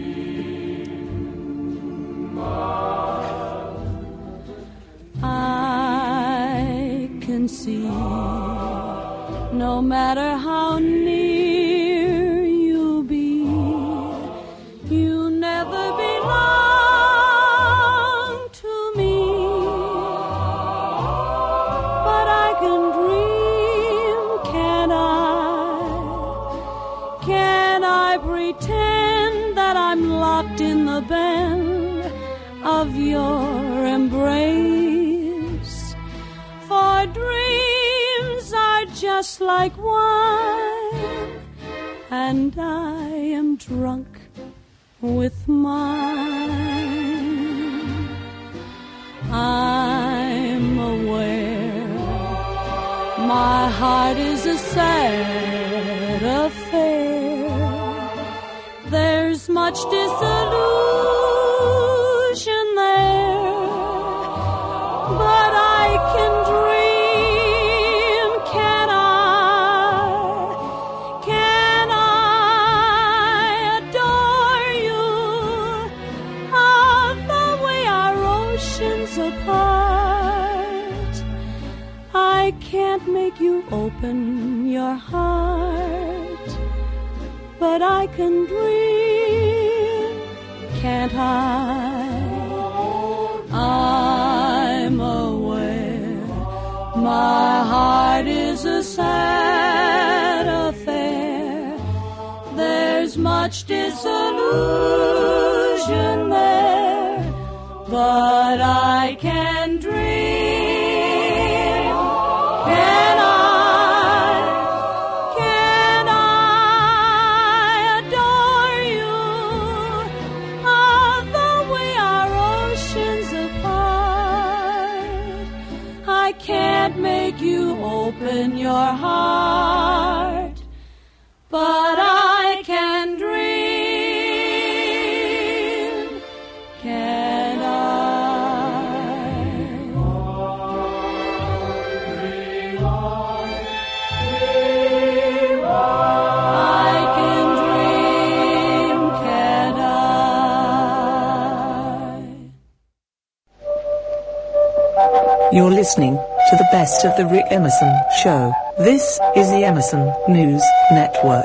I can see no matter how near you be, you never belong to me. But I can dream, can I? Can I pretend that I'm locked in the bend of your embrace? For dreams are just like wine, and I am drunk with mine. I'm aware my heart is a sad affair. There's much disillusion there, but I can dream, can I? Can I adore you? Ah, the way our oceans apart. open your heart, but I can dream, can't I? I'm aware my heart is a sad affair. There's much disillusion there, but I can dream. Can I, can I adore you? Although we are oceans apart, I can't make you open your heart, but I can dream. Can I? I can dream, can I? You're listening to the best of the Rick Emerson Show. This is the Emerson News Network.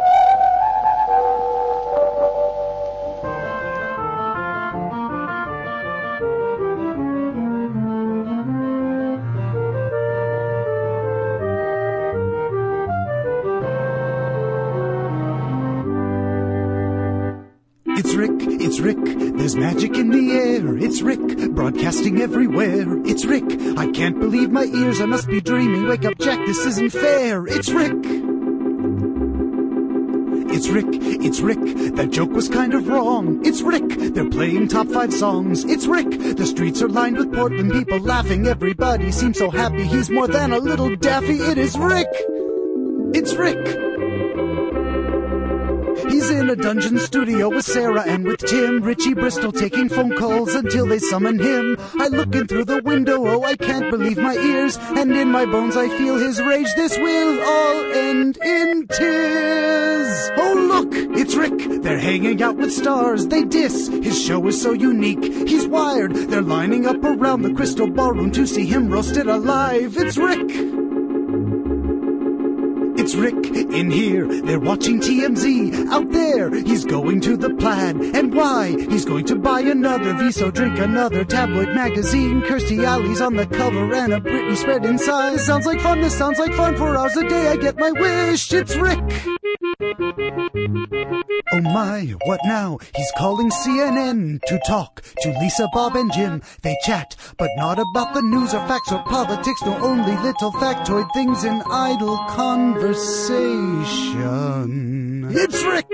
It's Rick, it's Rick, there's magic in the air. It's Rick, broadcasting everywhere. It's Rick, I can't believe my ears, I must be dreaming. Wake up, Jack, this isn't fair. It's Rick. It's Rick, it's Rick, that joke was kind of wrong. It's Rick, they're playing top five songs. It's Rick, the streets are lined with Portland people laughing. Everybody seems so happy, he's more than a little daffy. It is Rick. It's Rick. He's in a dungeon studio with Sarah and with Tim. Richie Bristol taking phone calls until they summon him. I look in through the window, oh, I can't believe my ears. And in my bones I feel his rage. This will all end in tears. Oh, look, it's Rick. They're hanging out with stars. They diss. His show is so unique. He's wired. They're lining up around the Crystal Ballroom to see him roasted alive. It's Rick. It's Rick in here, they're watching T M Z. Out there, he's going to the Plaid. And why? He's going to buy another Viso, drink another tabloid magazine. Kirstie Alley's on the cover and a Britney spread inside. This sounds like fun, this sounds like fun. Four hours a day I get my wish. It's Rick. Oh my, what now? He's calling C N N to talk to Lisa, Bob, and Jim. They chat, but not about the news or facts or politics. No, only little factoid things in idle conversation. It's Rick!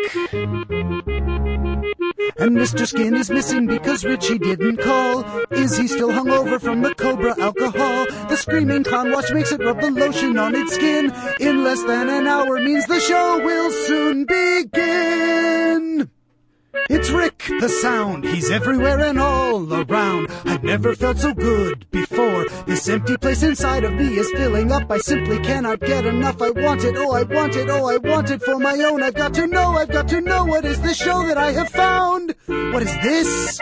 And Mister Skin is missing because Richie didn't call. Is he still hungover from the Cobra alcohol? The screaming clown watch makes it rub the lotion on its skin. In less than an hour means the show will soon begin. It's Rick, the sound. He's everywhere and all around. I've never felt so good before. This empty place inside of me is filling up. I simply cannot get enough. I want it, oh, I want it, oh, I want it for my own. I've got to know, I've got to know. What is this show that I have found? What is this?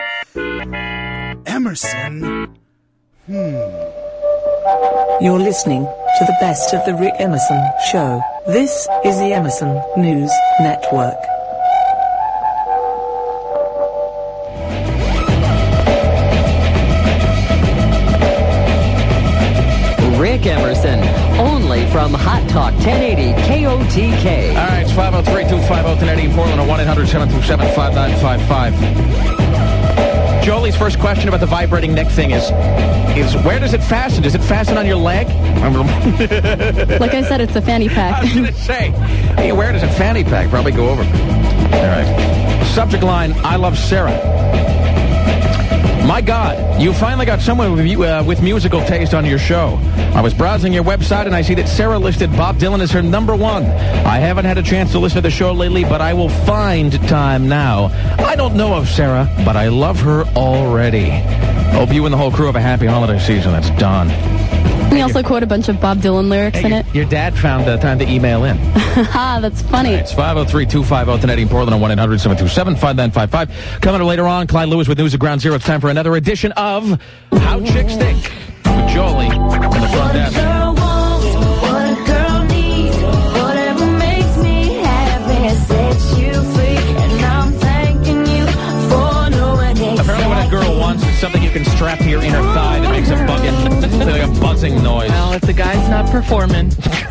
Emerson. Hmm. You're listening to the best of the Rick Emerson Show. This is the Emerson News Network. Rick Emerson, only from Hot Talk ten eighty K O T K. All right, it's five oh three, two five oh, ten eighty in Portland, or one eight hundred, seven two seven, five nine five five. Jolie's first question about the vibrating neck thing is, is where does it fasten? Does it fasten on your leg? Like I said, it's a fanny pack. I was going to say, hey, where does a fanny pack? Probably go over. All right. Subject line, I love Sarah. My God, you finally got someone with, uh, with musical taste on your show. I was browsing your website and I see that Sarah listed Bob Dylan as her number one. I haven't had a chance to listen to the show lately, but I will find time now. I don't know of Sarah, but I love her already. Hope you and the whole crew have a happy holiday season. That's Don. We also quote a bunch of Bob Dylan lyrics hey, in your, it. Your dad found uh, time to email in. Ha, that's funny. Right, it's five oh three, two five oh, ten eighty in Portland, on one eight hundred, seven two seven, five nine five five. Coming up later on, Clyde Lewis with News at Ground Zero. It's time for another edition of How Chicks Think with Jolie in the front desk. What a girl wants, what a girl needs. strapped to your inner thigh that makes a bugging, like a buzzing noise. Well, if the guy's not performing.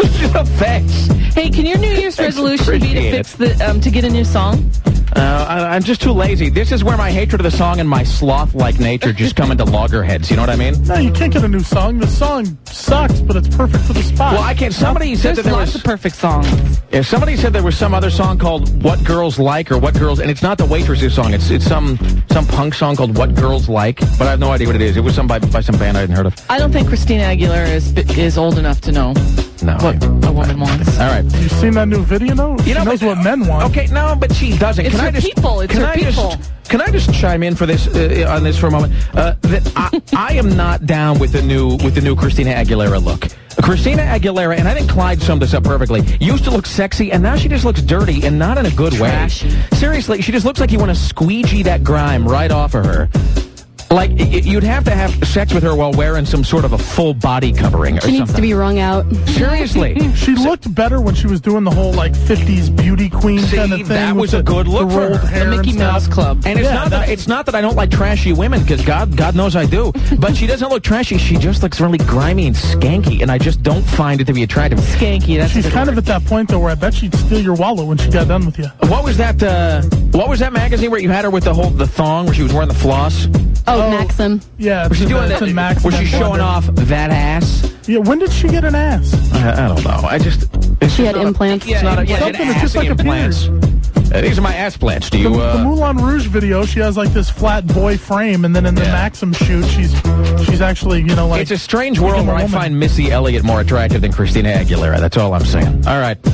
Thanks. Hey, can your New Year's resolution be to fix the um, to get a new song? Uh, I, I'm just too lazy. This is where my hatred of the song and my sloth-like nature just come into loggerheads. You know what I mean? No, you can't get a new song. The song sucks, but it's perfect for the spot. Well, I can't. Somebody There's said that there lots was of perfect songs. Yeah, somebody said there was some other song called "What Girls Like" or "What Girls," and it's not the Waitresses song. It's it's some some punk song called "What Girls Like," but I have no idea what it is. It was some by, by some band I hadn't heard of. I don't think Christina Aguilera is is old enough to know no, what I, a woman wants. All right. You seen that new video, though? She You know, knows but, what men want. Okay, no, but she doesn't. It's can her I just, people. It's can her I people. Just, can I just chime in for this uh, on this for a moment? Uh, that I, I am not down with the new with the new Christina Aguilera look. Christina Aguilera, and I think Clyde summed this up perfectly, used to look sexy, and now she just looks dirty, and not in a good Trash. way. Seriously, she just looks like you want to squeegee that grime right off of her. Like, y- you'd have to have sex with her while wearing some sort of a full body covering or She needs something. to be wrung out. Seriously. She looked better when she was doing the whole, like, fifties beauty queen See, kind of thing. that with was the, a good look the for rolled her. hair The Mickey and Mouse stuff. Club. And it's Yeah, not that that- it's not that I don't like trashy women, because God God knows I do. But she doesn't look trashy. She just looks really grimy and skanky, and I just don't find it to be attractive. Skanky. That's a She's good kind word. of at that point, though, where I bet she'd steal your wallet when she got done with you. What was that? Uh, what was that magazine where you had her with the whole the thong, where she was wearing the floss? Oh, Maxim. Yeah, Was she it's, doing it's that? in Max Was she and showing Wonder. off that ass? Yeah, when did she get an ass? I, I don't know. I just it's She just had not a- implants. It's not a, yeah, Something she had that's just assy like a implants. Uh, these are my ass plants. Do The, you? the Uh, Moulin Rouge video, she has like this flat boy frame, and then in the Yeah. Maxim shoot, she's she's actually, you know, like... it's a strange looking world where a I woman. find Missy Elliott more attractive than Christina Aguilera. That's all I'm saying. All right.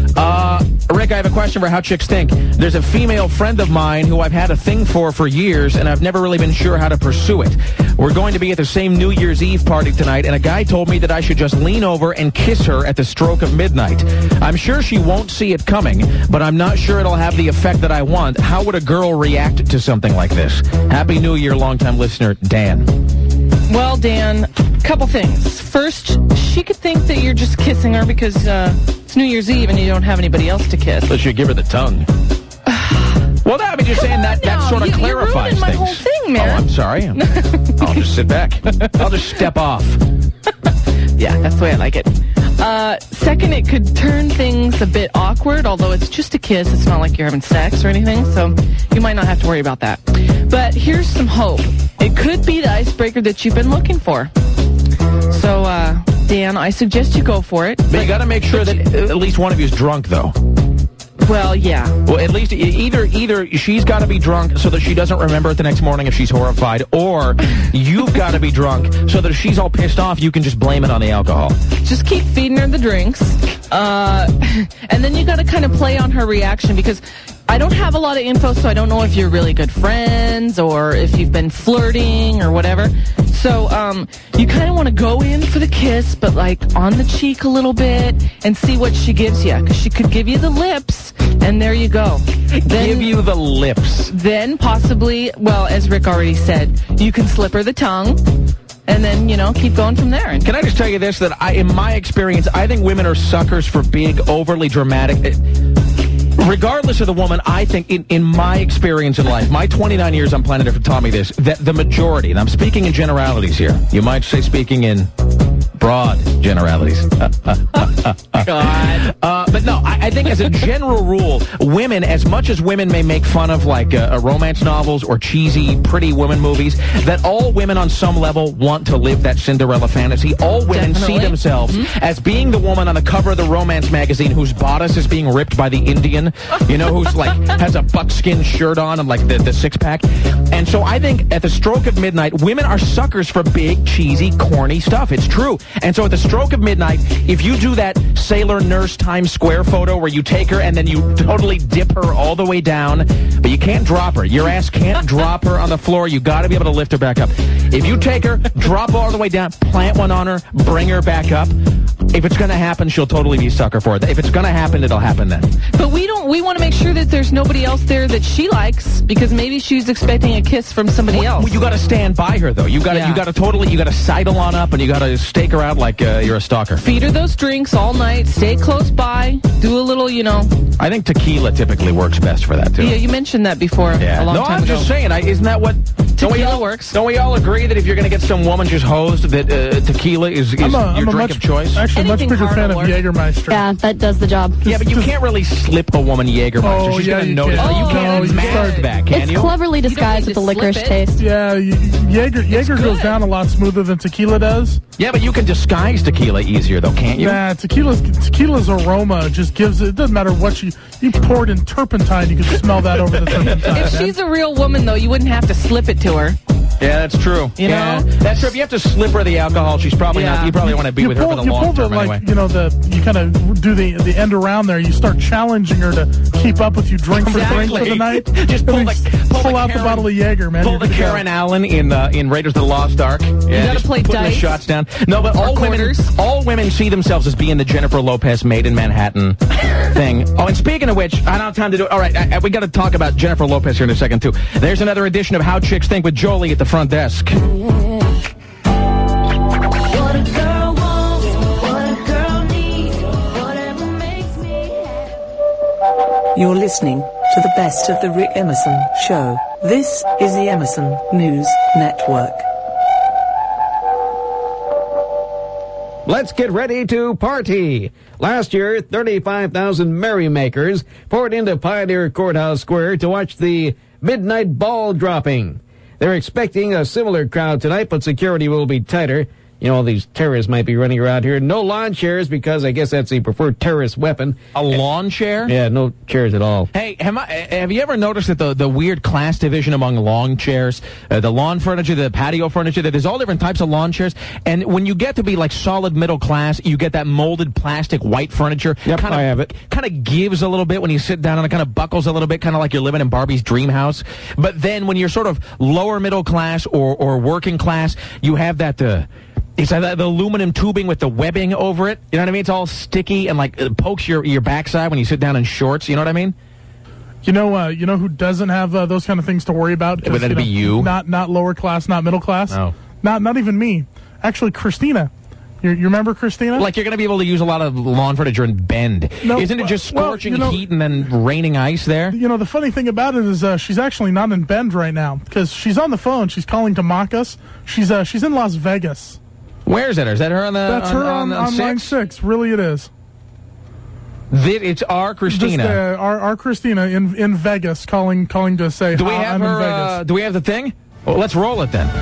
Uh, Rick, I have a question for How Chicks Think. There's a female friend of mine who I've had a thing for for years, and I've never really been sure how to pursue it. We're going to be at the same New Year's Eve party tonight, and a guy told me that I should just lean over and kiss her at the stroke of midnight. I'm sure she won't see it coming, but I'm not sure it'll have the effect that I want. How would a girl react to something like this? Happy New Year, longtime listener, Dan. Well, Dan, couple things. First, she could think that you're just kissing her because uh, it's New Year's Eve and you don't have anybody else to kiss. Let's you give her the tongue. Well, no, I mean, just saying that, that No, sort of you- you're clarifies ruining my things. whole thing, man. Oh, I'm sorry. I'll just sit back. I'll just step off. Yeah, that's the way I like it. Uh, second, it could turn things a bit awkward, although it's just a kiss. It's not like you're having sex or anything, so you might not have to worry about that. But here's some hope. It could be the icebreaker that you've been looking for. So, uh, Dan, I suggest you go for it. But you got to make sure that at least one of you is drunk, though. Well, yeah. Well, at least e- either either she's got to be drunk so that she doesn't remember it the next morning if she's horrified, or you've got to be drunk so that if she's all pissed off, you can just blame it on the alcohol. Just keep feeding her the drinks. Uh, and then you got to kind of play on her reaction, because I don't have a lot of info, so I don't know if you're really good friends or if you've been flirting or whatever. So um, you kind of want to go in for the kiss, but like on the cheek a little bit, and see what she gives you, because she could give you the lips, and there you go. Then, Give you the lips. Then possibly, well, as Rick already said, you can slip her the tongue. And then, you know, keep going from there. And Can I just tell you this, that I, in my experience, I think women are suckers for big, overly dramatic... Regardless of the woman, I think, in, in my experience in life, my twenty-nine years on planet Earth have taught me this, that the majority, and I'm speaking in generalities here, you might say speaking in broad generalities. God. Uh, but no, I, I think as a general rule, women, as much as women may make fun of like uh, uh, romance novels or cheesy, pretty woman movies, that all women on some level want to live that Cinderella fantasy. All women Definitely. see themselves Mm-hmm. as being the woman on the cover of the romance magazine whose bodice is being ripped by the Indian, you know, who's like has a buckskin shirt on and like the, the six pack. And so I think at the stroke of midnight, women are suckers for big, cheesy, corny stuff. It's true. And so at the stroke of midnight, if you do that sailor nurse Times Square photo where you take her and then you totally dip her all the way down, but you can't drop her. Your ass can't drop her on the floor. You got to be able to lift her back up. If you take her, drop her all the way down, plant one on her, bring her back up. If it's going to happen, she'll totally be a sucker for it. If it's going to happen, it'll happen then. But we don't. We want to make sure that there's nobody else there that she likes, because maybe she's expecting a kiss from somebody Well, else. well, you got to stand by her though. You got to Yeah. you got to totally you got to sidle on up and you got to stake her out like uh, you're a stalker. Feed her those drinks all night. Stay close by. Do a little, you know. I think tequila typically works best for that too. Yeah, you mentioned that before Yeah. a long no, time I'm ago. just saying. I, isn't that what Don't we Tequila all works. Don't we all agree that if you're going to get some woman just hosed, that uh, tequila is, is I'm a, your I'm a drink much, of choice? Actually, a much Anything bigger hard fan will of work. Jägermeister. Yeah, that does the job. Yeah, but you can't really slip a woman Jägermeister. Oh, She's yeah, going to you notice. can. that. You Oh, can't you mask can. that, can It's you? cleverly disguised need with the to slip licorice it. taste. Yeah, y- Jaeger, Jaeger goes down a lot smoother than tequila does. Yeah, but you can disguise tequila easier, though, can't you? Nah, tequila's tequila's aroma just gives it. It doesn't matter what you you pour it in turpentine, you can smell that over the turpentine. If she's a real woman, though, you wouldn't have to slip it to her. Yeah, that's true. You yeah, know? that's true. If you have to slip her the alcohol, she's probably Yeah. not. You probably want to be you with pull, her for the you long pull term the, like, anyway. You know, the you kind of do the the end around there. You start challenging her to keep up with you drink for drink for the night. Just pull, And the, then pull, pull the out Karen, the bottle of Jaeger, man. Pull You're the good to go. Karen Allen in uh, in Raiders of the Lost Ark. Yeah, gotta just play putting the dice. shots down. No, but all women, quarters. all women see themselves as being the Jennifer Lopez Made in Manhattan thing. Oh, and speaking of which, I don't have time to do it. All right, I, I, we got to talk about Jennifer Lopez here in a second too. There's another edition of How Chicks Think with Jolie at the front desk. What a girl wants, what a girl needs, whatever makes me happy. You're listening to the best of the Rick Emerson Show. This is the Emerson News Network. Let's get ready to party. Last year, thirty-five thousand merrymakers poured into Pioneer Courthouse Square to watch the midnight ball dropping. They're expecting a similar crowd tonight, but security will be tighter. You know, all these terrorists might be running around here. No lawn chairs, because I guess that's the preferred terrorist weapon. A lawn chair? Yeah, no chairs at all. Hey, have, I, have you ever noticed that the, the weird class division among lawn chairs, uh, the lawn furniture, the patio furniture, that there's all different types of lawn chairs, and when you get to be like solid middle class, you get that molded plastic white furniture. Yep, kinda, I have it. Kind of gives a little bit when you sit down, and it kind of buckles a little bit, kind of like you're living in Barbie's dream house. But then when you're sort of lower middle class or, or working class, you have that... Uh, It's like the aluminum tubing with the webbing over it. You know what I mean? It's all sticky and like it pokes your your backside when you sit down in shorts. You know what I mean? You know, uh, you know who doesn't have uh, those kind of things to worry about? 'Cause, Would that you be know, you? Not not lower class, not middle class. No. Not not even me. Actually, Christina. You, you remember Christina? Like you're going to be able to use a lot of lawn furniture and bend. No, Isn't it just well, scorching you know- heat and then raining ice there? You know, the funny thing about it is uh, she's actually not in Bend right now because she's on the phone. She's calling to mock us. She's uh, she's in Las Vegas. Where is that? Is that her on the? That's on, her on, on, six? line six. Really, it is. Th- It's our Christina. Just, uh, our, our Christina in in Vegas calling calling to say do we hi, have I'm her? in Vegas. Uh, do we have the thing? Well, let's roll it then.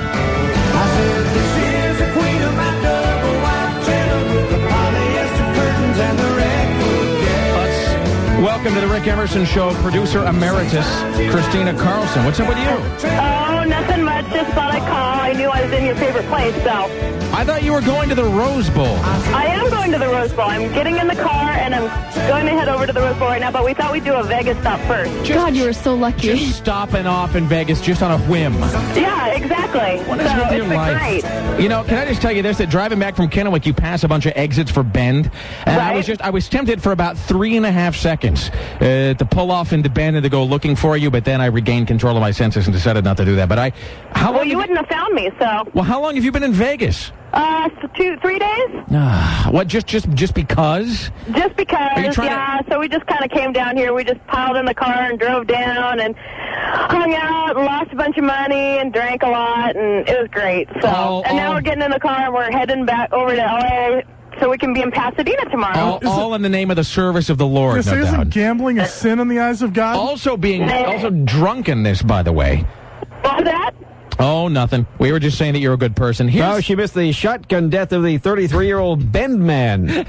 Welcome to the Rick Emerson Show, producer emeritus, Christina Carlson. What's up with you? Oh, nothing much. Just thought I'd call. I knew I was in your favorite place, so. I thought you were going to the Rose Bowl. I am going to the Rose Bowl. I'm getting in the car, and I'm going to head over to the Rose Bowl right now, but we thought we'd do a Vegas stop first. God, you were so lucky. Just stopping off in Vegas just on a whim. Yeah, exactly. What is so with it's your been life? great. You know, can I just tell you this? That driving back from Kennewick, you pass a bunch of exits for Bend, and I Right. was just I was tempted for about three and a half seconds uh, to pull off into Bend and to go looking for you, but then I regained control of my senses and decided not to do that. But I, how Well, long? you have wouldn't have found me, so. well, how long have you been in Vegas? Uh, so two, three days? Ah, what? Just, just, just because? Just because, Are you trying to- yeah. So we just kind of came down here. We just piled in the car and drove down and hung out and lost a bunch of money and drank a lot, and it was great. So, All- and now all- we're getting in the car and we're heading back over to L A so we can be in Pasadena tomorrow. All, all in the name of the service of the Lord, Yes, no isn't doubt. gambling a sin in the eyes of God? Also being, also drunkenness, by the way. What was that? Oh, nothing. We were just saying that you're a good person. Here's, Oh, she missed the shotgun death of the thirty-three-year-old Bend man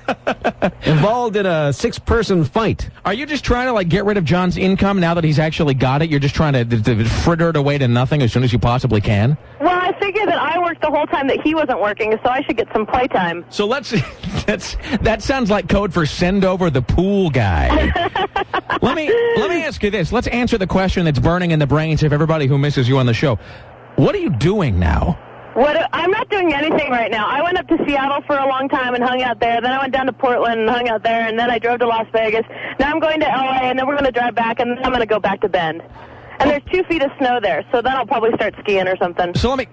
involved in a six-person fight. Are you just trying to like get rid of John's income now that he's actually got it? You're just trying to, to, to fritter it away to nothing as soon as you possibly can? Well, I figured that I worked the whole time that he wasn't working, so I should get some playtime. So let's. That's that sounds like code for send over the pool guy. let me let me ask you this. Let's answer the question that's burning in the brains of everybody who misses you on the show. What are you doing now? What? I'm not doing anything right now. I went up to Seattle for a long time and hung out there. Then I went down to Portland and hung out there, and then I drove to Las Vegas. Now I'm going to L A, and then we're going to drive back, and then I'm going to go back to Bend. And there's two feet of snow there, so then I'll probably start skiing or something. So let me.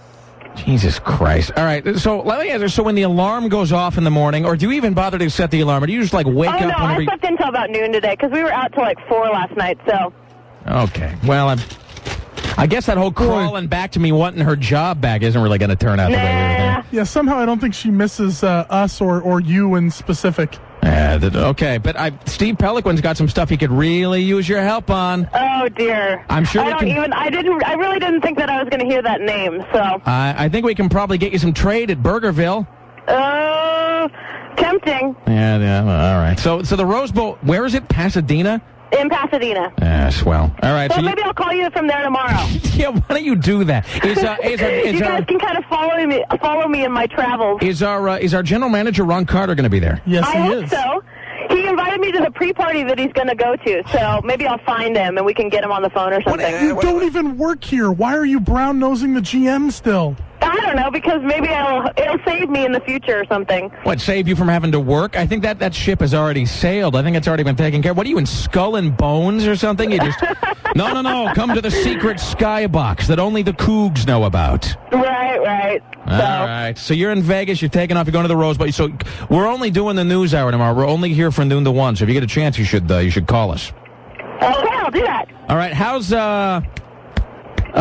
Jesus Christ. All right. So let me ask you. So when the alarm goes off in the morning, or do you even bother to set the alarm, or do you just like wake oh, up no, whenever I you... slept until about noon today because we were out till like four last night, so. Okay. Well, I'm. I guess that whole crawling back to me wanting her job back isn't really going to turn out the way we were thinking. Yeah, somehow I don't think she misses uh, us or, or you in specific. Yeah, that, okay, but I, Steve Peliquin's got some stuff he could really use your help on. Oh dear. I'm sure I we don't can. even. I didn't. I really didn't think that I was going to hear that name. So. I I think we can probably get you some trade at Burgerville. Oh, tempting. Yeah, yeah. Well, all right. So, so the Rose Bowl. Where is it? Pasadena. In Pasadena. Yes. Well. All right. So, so maybe you, I'll call you from there tomorrow. yeah. Why don't you do that? Is uh, is, uh, is you guys our, can kind of follow me. Follow me in my travels. Is our uh, is our general manager Ron Carter going to be there? Yes, I he hope is. so. He invited me to the pre-party that he's going to go to, so maybe I'll find him and we can get him on the phone or something. What, you don't even work here. Why are you brown-nosing the G M still? I don't know, because maybe it'll, it'll save me in the future or something. What, save you from having to work? I think that, that ship has already sailed. I think it's already been taken care of. What are you, in Skull and Bones or something? You just No, no, no. Come to the secret skybox that only the Cougs know about. Right, right. All so. right. So you're in Vegas. You're taking off. You're going to the Rose Bowl. So we're only doing the news hour tomorrow. We're only here from noon to one. So if you get a chance, you should uh, you should call us. Okay, I'll do that. All right. How's uh uh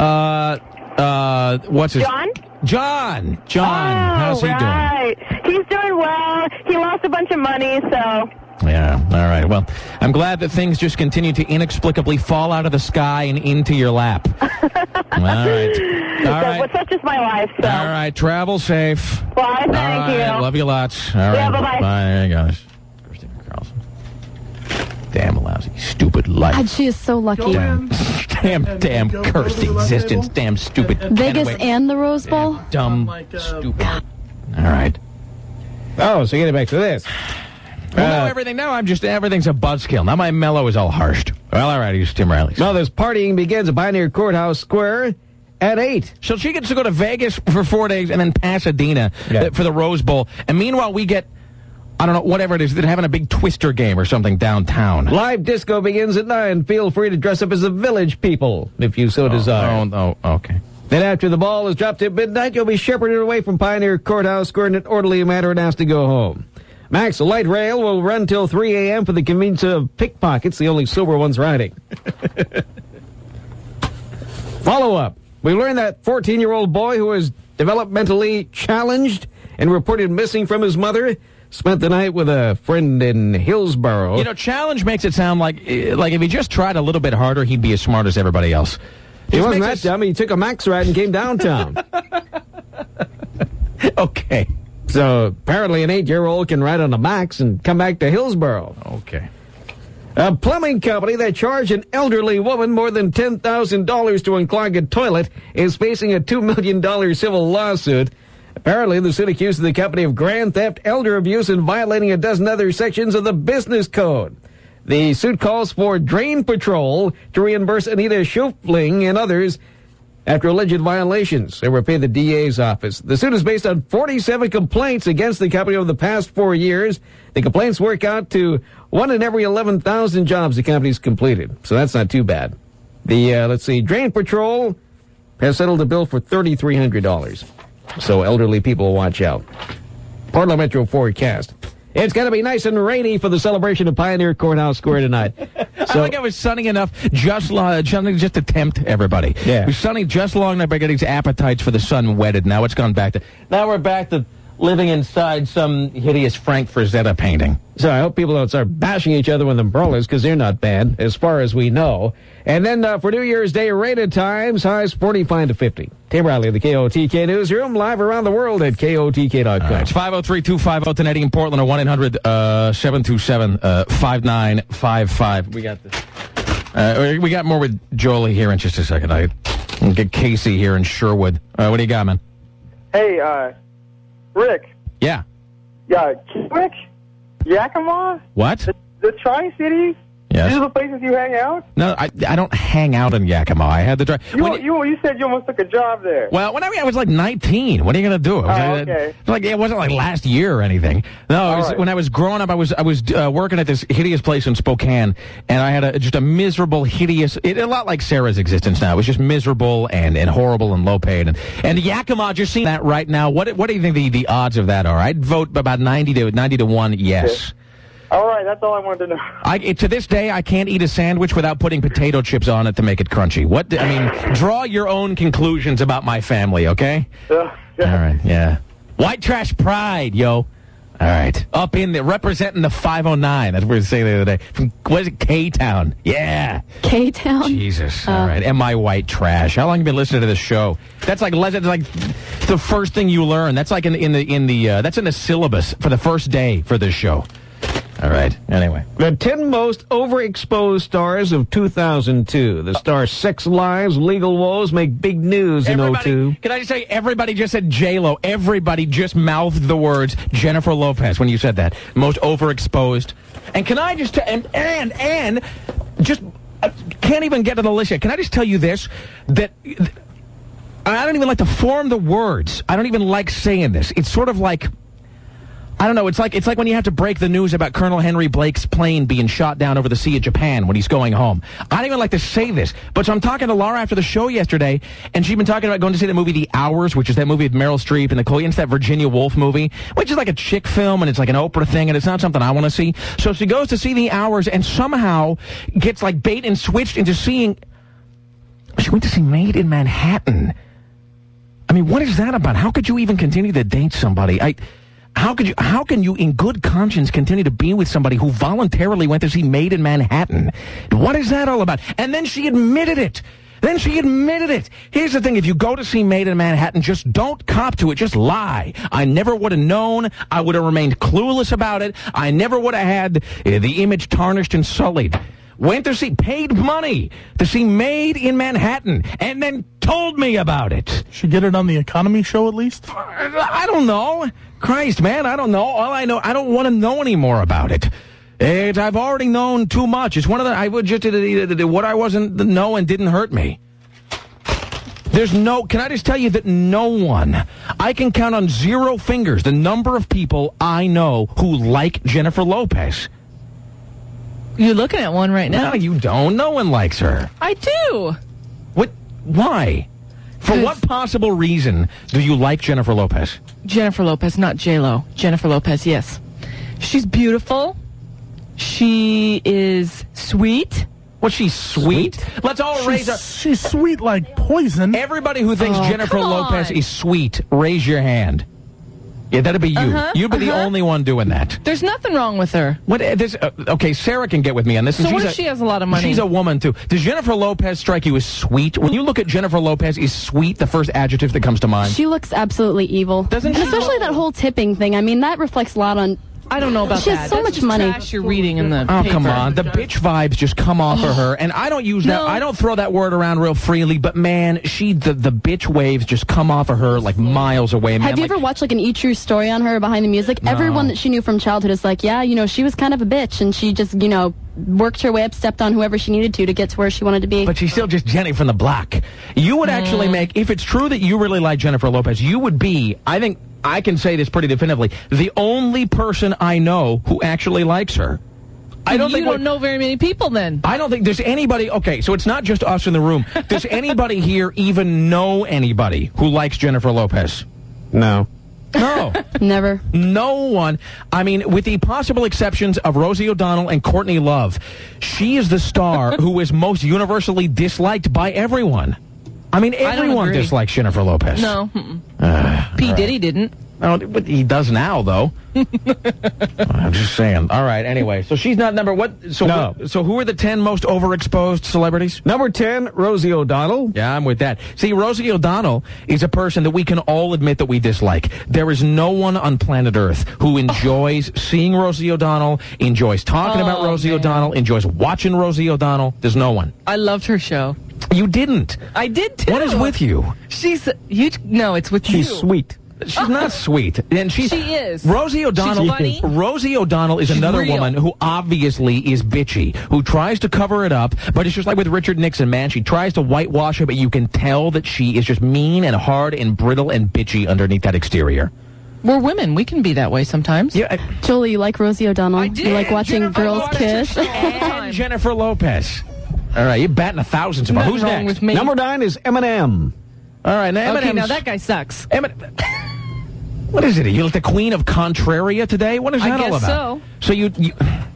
uh what's his John? John. John. Oh, How's he right. doing? He's doing well. He lost a bunch of money, so. Yeah. All right. Well, I'm glad that things just continue to inexplicably fall out of the sky and into your lap. All right. All so, right. But such is my life, so. All right. Travel safe. Bye, thank All right. you. Love you lots. All right. Yeah, bye-bye. Bye. There you go. Christina Carlson. Damn lousy, stupid life. God, she is so lucky. Damn, damn, damn cursed existence. Damn stupid. Vegas Anyway, and the Rose Bowl? dumb, stupid. All right. Oh, so getting back to this. Well, Uh, now everything. Now I'm just everything's a buzzkill. Now my mellow is all harshed. Well, all right. He's Tim Riley. Well, this partying begins at Pioneer Courthouse Square at eight. So she gets to go to Vegas for four days and then Pasadena Yeah. uh, for the Rose Bowl. And meanwhile, we get, I don't know, whatever it is, they're having a big Twister game or something downtown. Live disco begins at nine. Feel free to dress up as the village people if you so desire. Oh, no. Okay. Then after the ball is dropped at midnight, you'll be shepherded away from Pioneer Courthouse Square in an orderly manner and asked to go home. Max Light Rail will run till three a.m. for the convenience of pickpockets, the only sober ones riding. Follow-up. We learned that fourteen-year-old boy who was developmentally challenged and reported missing from his mother spent the night with a friend in Hillsborough. You know, challenge makes it sound like eh, like if he just tried a little bit harder, he'd be as smart as everybody else. He Just wasn't that makes dumb. He took a Max ride and came downtown. Okay. So apparently an eight-year-old can ride on a Max and come back to Hillsborough. Okay. A plumbing company that charged an elderly woman more than ten thousand dollars to unclog a toilet is facing a two million dollars civil lawsuit. Apparently, the suit accuses the company of grand theft, elder abuse, and violating a dozen other sections of the business code. The suit calls for Drain Patrol to reimburse Anita Schufling and others after alleged violations. They were paid the D A's office. The suit is based on forty-seven complaints against the company over the past four years. The complaints work out to one in every eleven thousand jobs the company's completed. So that's not too bad. The, uh, let's see, Drain Patrol has settled a bill for three thousand three hundred dollars. So elderly people watch out. Portland Metro forecast. It's going to be nice and rainy for the celebration of Pioneer Courthouse Square tonight. I think it was sunny enough just long, just to tempt everybody. Yeah. It was sunny just long enough to get these appetites for the sun whetted. Now it's gone back to, now we're back to living inside some hideous Frank Frazetta painting. So I hope people don't start bashing each other with umbrellas, because they're not bad, as far as we know. And then uh, for New Year's Day, rated times, highs forty-five to fifty. Tim Riley, the K O T K Newsroom, live around the world at K O T K dot com. Right, it's five oh three, two five oh, ten eighty in Portland, or one eight hundred, seven two seven, five nine five five. We got this. Uh, we got more with Jolie here in just a second. I will get Casey here in Sherwood. Uh, what do you got, man? Hey, uh, Rick. Yeah. Yeah, Rick? Yakima? What? The, the Tri-City? Yes. These are the places you hang out? No, I, I don't hang out in Yakima. I had to drive. You, you, you said you almost took a job there. Well, when I, I was like nineteen. What are you going to do? It was, Oh, uh, okay. it was like it wasn't like last year or anything. No, it was, right. when I was growing up, I was I was uh, working at this hideous place in Spokane, and I had a, just a miserable, hideous. It, a lot like Sarah's existence now. It was just miserable and, and horrible and low paid. And and Yakima, just seeing that right now. What what do you think the, the odds of that are? I'd vote about ninety to ninety to one. Yes. All right. right. That's all I wanted to know. I, to this day, I can't eat a sandwich without putting potato chips on it to make it crunchy. What? I mean, draw your own conclusions about my family, okay? Uh, yeah. All right, yeah. White trash pride, yo. All right. Up in there, representing the five oh nine. That's what we were saying the other day. From, what is it, K-Town? Yeah. K-Town? Jesus. Uh, All right. Am I white trash? How long have you been listening to this show? That's like that's like the first thing you learn. That's like in, in the in the uh, that's in the syllabus for the first day for this show. All right. Anyway. The ten most overexposed stars of two thousand two. The star Sex Lives, Legal Woes make big news in oh two. Can I just say, everybody just said J-Lo. Everybody just mouthed the words Jennifer Lopez when you said that. Most overexposed. And can I just, t- and, and, and, just, uh, can't even get to the list yet. Can I just tell you this? That, th- I don't even like to form the words. I don't even like saying this. It's sort of like, I don't know, it's like it's like when you have to break the news about Colonel Henry Blake's plane being shot down over the Sea of Japan when he's going home. I don't even like to say this, but so I'm talking to Laura after the show yesterday, and she'd been talking about going to see the movie The Hours, which is that movie with Meryl Streep and Nicole, it's that Virginia Woolf movie, which is like a chick film, and it's like an Oprah thing, and it's not something I want to see. So she goes to see The Hours, and somehow gets like bait and switched into seeing, she went to see Made in Manhattan. I mean, what is that about? How could you even continue to date somebody? I... How could you? How can you, in good conscience, continue to be with somebody who voluntarily went to see Made in Manhattan? What is that all about? And then she admitted it. Then she admitted it. Here's the thing. If you go to see Made in Manhattan, just don't cop to it. Just lie. I never would have known. I would have remained clueless about it. I never would have had uh, the image tarnished and sullied. Went to see, paid money to see Made in Manhattan, and then told me about it. Should get it on the economy show at least? I don't know. Christ, man, I don't know. All I know, I don't want to know any more about it. It, I've already known too much. It's one of the, I would just, what I wasn't knowing didn't hurt me. There's no, can I just tell you that no one, I can count on zero fingers the number of people I know who like Jennifer Lopez. You're looking at one right now. No, you don't. No one likes her. I do. What? Why? For what possible reason do you like Jennifer Lopez? Jennifer Lopez, not J-Lo. Jennifer Lopez, yes. She's beautiful. She is sweet. Well, she's sweet. sweet? Let's all she's, raise our... She's sweet like poison. Everybody who thinks oh, Jennifer Lopez is sweet, raise your hand. Yeah, that'd be you. Uh-huh, You'd be uh-huh. the only one doing that. There's nothing wrong with her. What? This, uh, okay, Sarah can get with me on this. So and what she's if a, she has a lot of money? She's a woman, too. Does Jennifer Lopez strike you as sweet? When you look at Jennifer Lopez, is sweet the first adjective that comes to mind? She looks absolutely evil. Doesn't and she? Especially that whole tipping thing. I mean, that reflects a lot on... I don't know about she that. She has so That's much just money. Trash you're reading in the Oh, paper. come on. The bitch vibes just come off of her. And I don't use that. No. I don't throw that word around real freely. But, man, she the, the bitch waves just come off of her like miles away. Man. Have you like, ever watched like an E-True story on her behind the music? No. Everyone that she knew from childhood is like, yeah, you know, she was kind of a bitch. And she just, you know, worked her way up, stepped on whoever she needed to to get to where she wanted to be. But she's still just Jenny from the block. You would actually make, if it's true that you really like Jennifer Lopez, you would be, I think, I can say this pretty definitively, the only person I know who actually likes her. I don't you think don't what, know very many people then. I don't think there's anybody, okay, so it's not just us in the room. Does anybody here even know anybody who likes Jennifer Lopez? No. No. Never. No one. I mean, with the possible exceptions of Rosie O'Donnell and Courtney Love, she is the star who is most universally disliked by everyone. I mean, everyone I dislikes Jennifer Lopez. No. Uh, P. right. Diddy didn't. Oh, but he does now, though. I'm just saying. All right, anyway. So she's not number what? So, no. What, so who are the ten most overexposed celebrities? Number ten, Rosie O'Donnell. Yeah, I'm with that. See, Rosie O'Donnell is a person that we can all admit that we dislike. There is no one on planet Earth who enjoys seeing Rosie O'Donnell, enjoys talking Oh, about Rosie man. O'Donnell, enjoys watching Rosie O'Donnell. There's no one. I loved her show. You didn't. I did too. What is with you? She's you. No, it's with She's you. sweet. She's not sweet. And she's, She is. Rosie O'Donnell. She's funny. Rosie O'Donnell is She's another real. woman who obviously is bitchy, who tries to cover it up, but it's just like with Richard Nixon, man. She tries to whitewash it, but you can tell that she is just mean and hard and brittle and bitchy underneath that exterior. We're women. We can be that way sometimes. Yeah, I, Julie, you like Rosie O'Donnell? I did. You like watching Jennifer girls Lopez. kiss? and Jennifer Lopez. All right, you're batting a thousand tomorrow. Nothing Who's wrong next? with me. Number nine is Eminem. All right, now Okay, Eminem's- now that guy sucks. Eminem. What is it? You like the Queen of Contraria today? What is I that all guess about? so. So you, you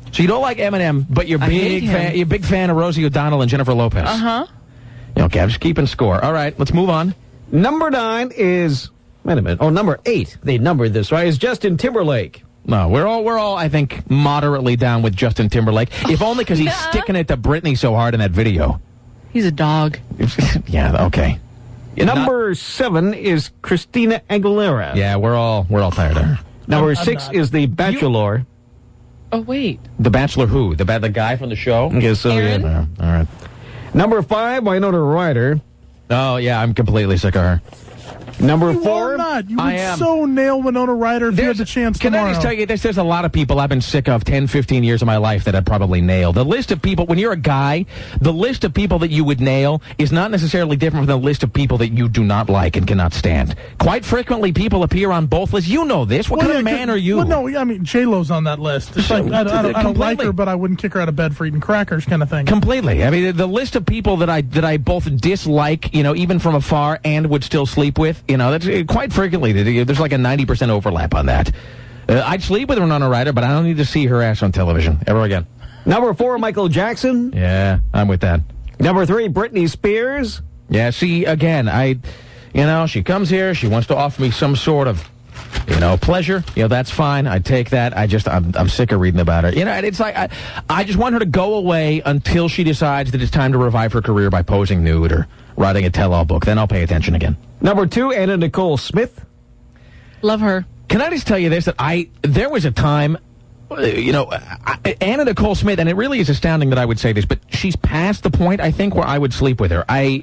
So you don't like Eminem, but you're I hate big him. fan. You're a big fan of Rosie O'Donnell and Jennifer Lopez. Uh huh. Okay, I'm just keeping score. All right, let's move on. Number nine is, wait a minute, oh, number eight, they numbered this, right, is Justin Timberlake. No, we're all, we're all, I think, moderately down with Justin Timberlake. If only because he's Yeah. sticking it to Britney so hard in that video. He's a dog. Yeah, okay. You're Number seven is Christina Aguilera. Yeah, we're all we're all tired of her. Number I'm six not. is The Bachelor. Oh, wait. The Bachelor who? The ba- the guy from the show? Yes, so, Aaron? yeah. All right. Number five, Winona Ryder. Oh, yeah, I'm completely sick of her. Number You four, are not. You I would am. so nail Winona Ryder if you had the chance Can tomorrow. I just tell you, there's, there's a lot of people I've been sick of ten, fifteen years of my life that I'd probably nail. The list of people, when you're a guy, the list of people that you would nail is not necessarily different from the list of people that you do not like and cannot stand. Quite frequently, people appear on both lists. You know this. What Well, kind of yeah, man c- are you? Well, no, I mean, J-Lo's on that list. It's like, I, I, don't, I don't like Completely. her, but I wouldn't kick her out of bed for eating crackers kind of thing. Completely. I mean, the list of people that I that I both dislike, you know, even from afar, and would still sleep with, you know, that's uh, quite frequently. There's like a ninety percent overlap on that. Uh, I'd sleep with Winona Ryder, but I don't need to see her ass on television ever again. Number four, Michael Jackson. Yeah, I'm with that. Number three, Britney Spears. Yeah, see, again, I, you know, she comes here, she wants to offer me some sort of, you know, pleasure. You know, that's fine. I take that. I just, I'm, I'm sick of reading about her. You know, and it's like, I, I just want her to go away until she decides that it's time to revive her career by posing nude or writing a tell-all book. Then I'll pay attention again. Number two, Anna Nicole Smith. Love her. Can I just tell you this, that I, there was a time, uh, you know, I, Anna Nicole Smith, and it really is astounding that I would say this, but she's past the point, I think, where I would sleep with her. I,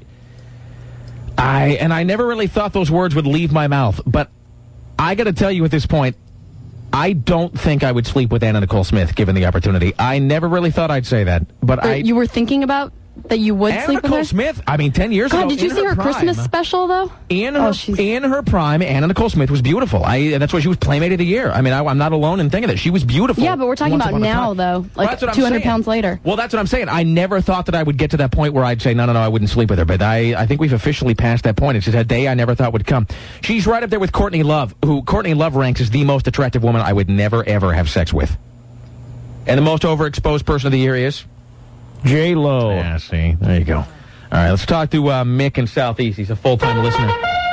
I, and I never really thought those words would leave my mouth, but I got to tell you at this point, I don't think I would sleep with Anna Nicole Smith given the opportunity. I never really thought I'd say that, but Or I. you were thinking about that you would Anna sleep Nicole with her? Smith. I mean, ten years God, ago. did you in see her, prime, Christmas special though? In Oh, her, she's- in her prime, Anna Nicole Smith was beautiful. I that's why she was Playmate of the Year. I mean, I, I'm not alone in thinking that she was beautiful. Yeah, but we're talking once about upon a now time. though, Well, like that's what I'm two hundred saying. pounds later. Well, that's what I'm saying. I never thought that I would get to that point where I'd say, no, no, no, I wouldn't sleep with her. But I, I think we've officially passed that point. It's just a day I never thought would come. She's right up there with Courtney Love, who Courtney Love ranks as the most attractive woman I would never, ever have sex with. And the most overexposed person of the year is? J-Lo. Yeah, see. There you go. All right, let's talk to uh, Mick in Southeast. He's a full-time listener.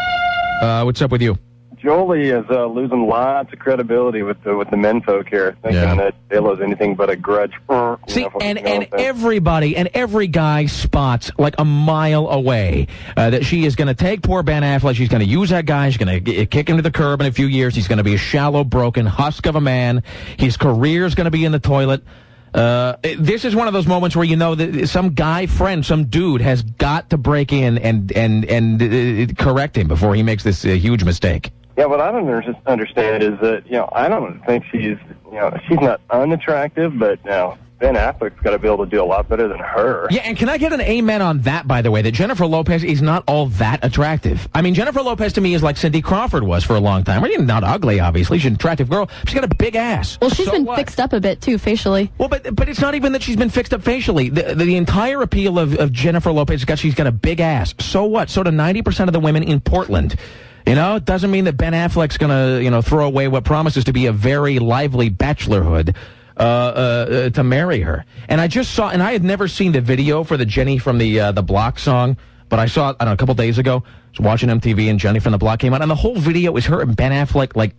Uh, what's up with you? Jolie is uh, losing lots of credibility with the with the men folk here, thinking Yeah. that J-Lo's anything but a grudge. You See, know, for- and, you know and what I'm saying? everybody and every guy spots like a mile away uh, that she is going to take poor Ben Affleck. She's going to use that guy. She's going to kick him to the curb in a few years. He's going to be a shallow, broken husk of a man. His career's going to be in the toilet. Uh, this is one of those moments where you know that some guy friend, some dude, has got to break in and and and uh, correct him before he makes this uh, huge mistake. Yeah, what I don't under- understand is that, you know, I don't think she's, you know, she's not unattractive, but, you know, Ben Affleck's got to be able to do a lot better than her. Yeah, and can I get an amen on that, by the way, that Jennifer Lopez is not all that attractive? I mean, Jennifer Lopez to me is like Cindy Crawford was for a long time. Well, not ugly, obviously. She's an attractive girl. She's got a big ass. Well, she's So been what? fixed up a bit too facially. Well, but but it's not even that she's been fixed up facially. The, the, the entire appeal of, of Jennifer Lopez is got she's got a big ass. So what? So do ninety percent of the women in Portland. You know, it doesn't mean that Ben Affleck's going to, you know, throw away what promises to be a very lively bachelorhood uh, uh, uh, to marry her. And I just saw, and I had never seen the video for the Jenny from the uh, the Block song, but I saw it, I don't know, a couple days ago. I was watching M T V and Jenny from the Block came out, and the whole video is her and Ben Affleck, like,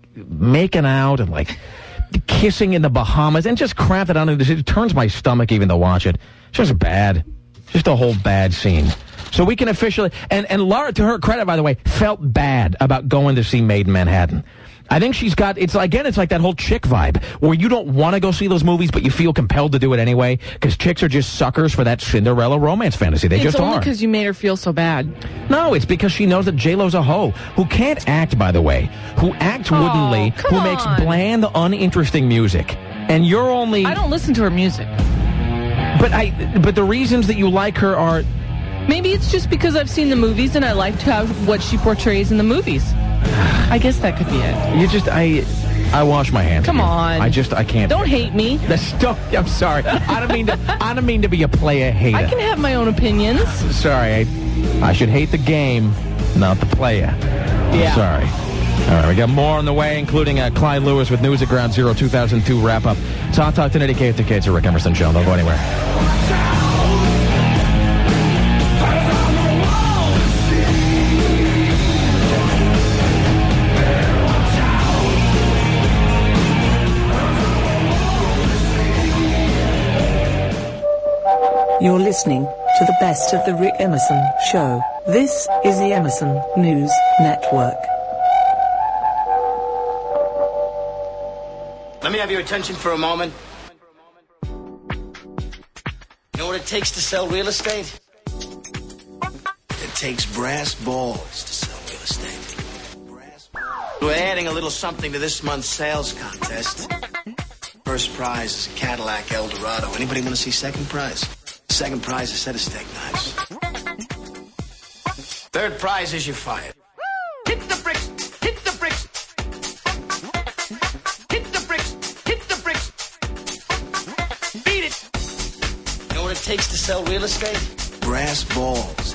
making out and, like, kissing in the Bahamas and just crap that on it. It turns my stomach even to watch it. It's just bad. Just a whole bad scene. So we can officially, and, and Laura, to her credit, by the way, felt bad about going to see Made in Manhattan. I think she's got, it's again, it's like that whole chick vibe where you don't want to go see those movies, but you feel compelled to do it anyway because chicks are just suckers for that Cinderella romance fantasy. They It's just only are. because you made her feel so bad. No, it's because she knows that J-Lo's a hoe who can't act, by the way, who acts woodenly, come who makes on. bland, uninteresting music. And you're only... I don't listen to her music. But I. But the reasons that you like her are... Maybe it's just because I've seen the movies and I liked how what she portrays in the movies. I guess that could be it. You just... I... I wash my hands. Come of you. on. I just... I can't... Don't hate me. That's, don't, I'm sorry. I don't mean to... I don't mean to be a player hater. I can have my own opinions. Sorry. I, I should hate the game, not the player. I'm Yeah. sorry. All right, we got more on the way, including uh, Clyde Lewis with News at Ground Zero two thousand two wrap-up. It's Hot Talk ten eighty K O T K. It's a Rick Emerson show. Don't go anywhere. You're listening to the best of the Rick Emerson Show. This is the Emerson News Network. Let me have your attention for a moment. You know what it takes to sell real estate? It takes brass balls to sell real estate. Brass balls. We're adding a little something to this month's sales contest. First prize is a Cadillac Eldorado. Anybody want to see second prize? Second prize is a set of steak knives. Third prize is you're fired. Hit the bricks! Hit the bricks! Hit the bricks! Hit the bricks! Beat it! You know what it takes to sell real estate? Brass balls.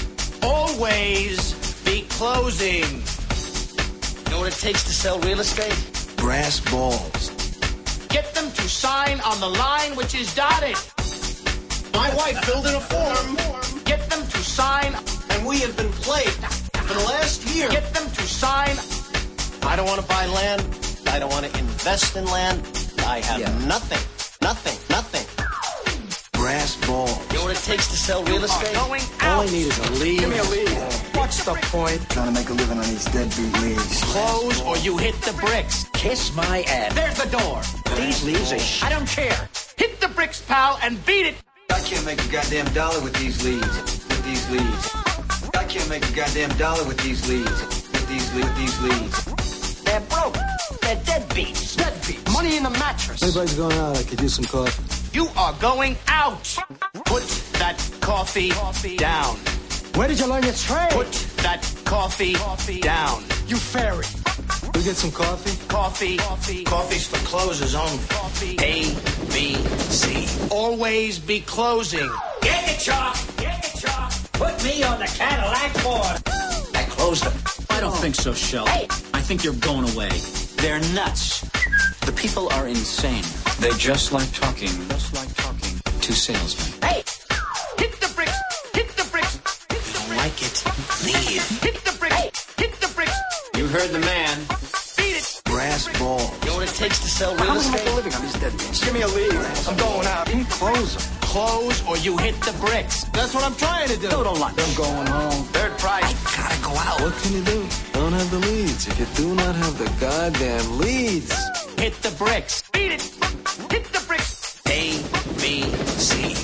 Always be closing. You know what it takes to sell real estate? Brass balls. Get them to sign on the line which is dotted. My wife filled in a form. Get them to sign. And we have been played for the last year. Get them to sign. I don't want to buy land. I don't want to invest in land. I have yeah. nothing. Nothing. Nothing. Brass ball. You know what it takes to sell real estate? Going All I need is a lead. Give me a lead. What's the point? Trying to make a living on these deadbeat leads. Close or you hit the bricks. Kiss my ass. There's the door. These leads are sh- I don't care. Hit the bricks, pal, and beat it. I can't make a goddamn dollar with these leads. With these leads. I can't make a goddamn dollar with these leads. With these leads. With these leads. They're broke. They're deadbeats. Deadbeats. Money in the mattress. Everybody's going out. I could use some coffee. You are going out. Put that coffee, coffee down. Where did you learn your trade? Put that coffee, coffee down. You fairy. We get some coffee? Coffee, coffee. Coffee's for closers only. Coffee. A, B, C. Always be closing. Get it, Chalk. Get it, Chalk. Put me on the Cadillac board. I closed them. I don't think so, Shell. Hey. I think you're going away. They're nuts. The people are insane. They just like talking, just like talking to salesmen. Hey! Hit the bricks! Hit the bricks! Hit the bricks. Like it. Leave. Hit the bricks! Hey. Hit the bricks! You heard the man. Beat it! Brass ball. You know what it takes to sell real How estate? am I make a living on these deadbeats? Give me a lead. I'm going out. You close them. Close or you hit the bricks. That's what I'm trying to do. Go to lunch. I'm going home. Third prize. I gotta go out. What can you do? Don't have the leads. If you do not have the goddamn leads. Hit the bricks. Beat it. Hit the bricks. A, B, C.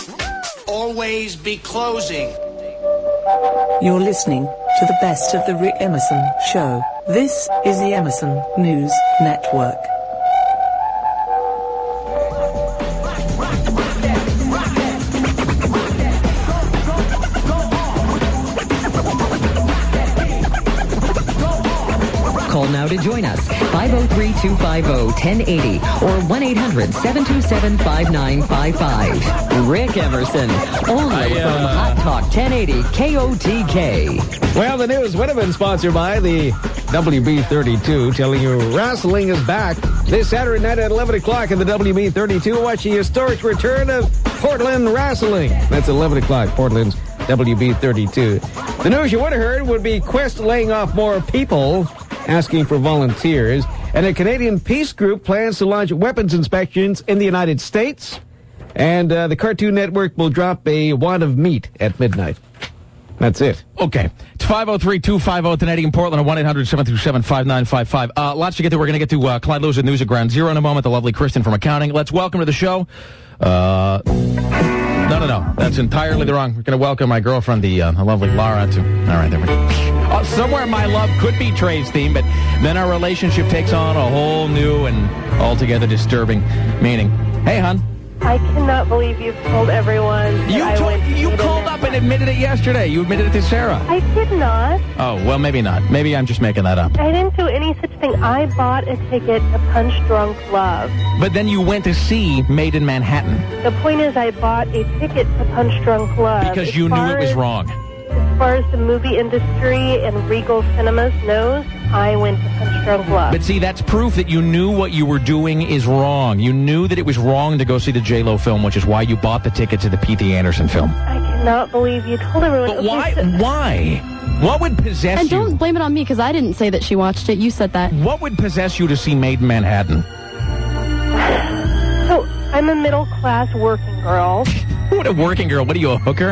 Always be closing. You're listening to the best of the Rick Emerson Show. This is the Emerson News Network. Call now to join us. five oh three, two five oh, one oh eight oh or one eight hundred, seven two seven, five nine five five. Rick Emerson, only I, uh... from Hot Talk ten eighty K O T K. Well, the news would have been sponsored by the W B thirty-two, telling you wrestling is back this Saturday night at eleven o'clock at the W B thirty-two. Watch the historic return of Portland Wrestling. That's eleven o'clock, Portland's W B thirty-two. The news you would have heard would be Quest laying off more people, asking for volunteers, and a Canadian peace group plans to launch weapons inspections in the United States, and uh, the Cartoon Network will drop a wad of meat at midnight. That's it. Okay. It's five oh three, two five oh, one oh eight oh in Portland, or one eight hundred, seven two seven, five nine five five. Uh, lots to get to. We're going to get to uh, Clyde Lewis at News at Ground Zero in a moment, the lovely Kristen from accounting. Let's welcome to the show. Uh, no, no, no. That's entirely the wrong. We're going to welcome my girlfriend, the, uh, the lovely Laura, to... All right, there we go. Uh, somewhere my love could be Trey's theme, but then our relationship takes on a whole new and altogether disturbing meaning. Hey, hon. I cannot believe you've told everyone that You, I told, went you called up and admitted it yesterday. You admitted it to Sarah. I did not. Oh, well, maybe not. Maybe I'm just making that up. I didn't do any such thing. I bought a ticket to Punch Drunk Love. But then you went to see Made in Manhattan. The point is I bought a ticket to Punch Drunk Love. Because as you knew it was as, wrong. As far as the movie industry and Regal Cinemas knows, I went to Punch Drunk Love. But see, that's proof that you knew what you were doing is wrong. You knew that it was wrong to go see the J Lo film, which is why you bought the ticket to the P T Anderson film. I cannot believe you told everyone. But why? Why? What would possess And you? don't blame it on me, because I didn't say that she watched it. You said that. What would possess you to see Made in Manhattan? So, I'm a middle-class working girl. What a working girl. What are you, a hooker?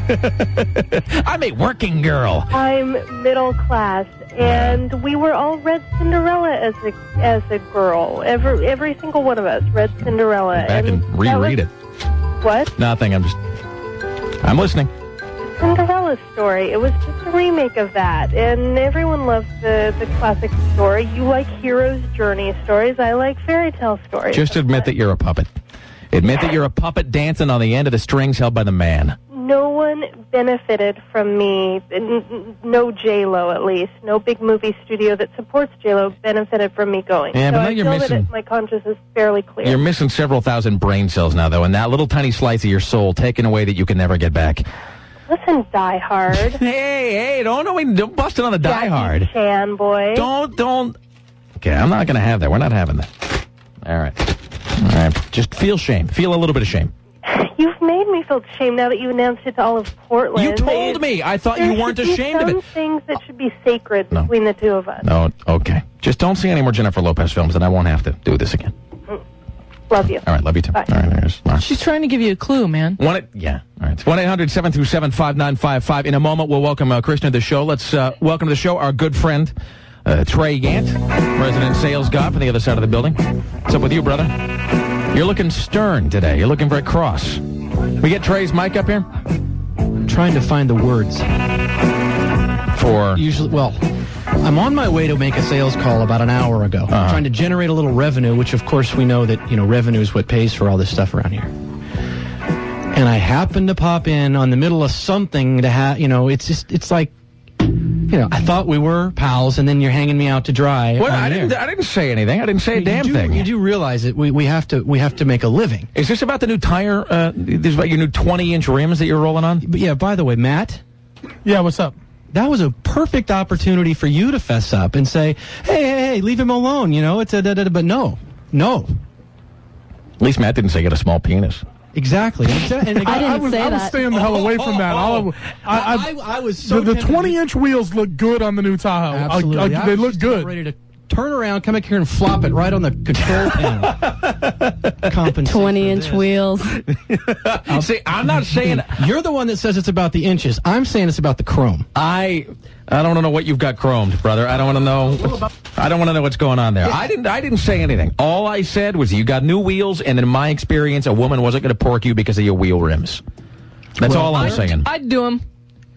I'm a working girl. I'm middle class, and we were all read Cinderella as a as a girl. Every every single one of us read Cinderella. Back and, and reread was, it. What? Nothing. I'm just. I'm listening. Cinderella story. It was just a remake of that, and everyone loves the the classic story. You like hero's journey stories. I like fairy tale stories. Just admit that you're a puppet. Admit that you're a puppet dancing on the end of the strings held by the man. No one benefited from me. N- no J-Lo, at least. No big movie studio that supports J-Lo benefited from me going. Yeah, so but now I you're feel missing- that it, my conscience is fairly clear. You're missing several thousand brain cells now, though, and that little tiny slice of your soul taken away that you can never get back. Listen, Die Hard. hey, hey, don't, don't, don't bust it on the Die Jackie Hard. Chan, boy. Don't, don't. Okay, I'm not going to have that. We're not having that. All right. All right. Just feel shame. Feel a little bit of shame. You've made me feel shame now that you announced it to all of Portland. You told me. I thought you There weren't should be ashamed of some it. things that should be sacred No. between the two of us. No, okay. Just don't see any more Jennifer Lopez films, and I won't have to do this again. Love you. All right, love you too. Bye. All right, there's Mark. She's trying to give you a clue, man. One, eight- yeah. All right. It's one eight hundred seven two seven five nine five five. In a moment, we'll welcome uh, Kristen to the show. Let's uh, welcome to the show our good friend, uh, Trey Gant, resident sales guy from the other side of the building. What's up with you, brother? You're looking stern today. You're looking very cross. We get Trey's mic up here? I'm trying to find the words. For? Usually, well, I'm on my way to make a sales call about an hour ago. Uh-huh. I'm trying to generate a little revenue, which of course we know that, you know, revenue is what pays for all this stuff around here. And I happened to pop in on the middle of something to have, you know, it's just, it's like, you know, I thought we were pals, and then you're hanging me out to dry. What? on I air. didn't. I didn't say anything. I didn't say a You damn do- thing. You do realize that we, we have to we have to make a living. Is this about the new tire? Uh, this is about your new twenty-inch rims that you're rolling on? But yeah. By the way, Matt. Yeah. What's up? That was a perfect opportunity for you to fess up and say, "Hey, hey, hey, leave him alone." You know, it's a. Da, da, da, but no, no. At least Matt didn't say he had a small penis. Exactly. And again, I, I was, I was staying the hell away from that. All I, I, I, I was so the, the tempted to- twenty-inch wheels look good on the new Tahoe. I- Absolutely. I- I they was look just good. Ready to turn around, come back here, and flop it right on the control panel. Compensate twenty-inch wheels. See, I'm not saying you're the one that says it's about the inches. I'm saying it's about the chrome. I I don't want to know what you've got chromed, brother. I don't want to know. I don't want to know what's going on there. I didn't. I didn't say anything. All I said was you got new wheels, and in my experience, a woman wasn't going to pork you because of your wheel rims. That's Well, all I'm I'd- saying. I'd do them.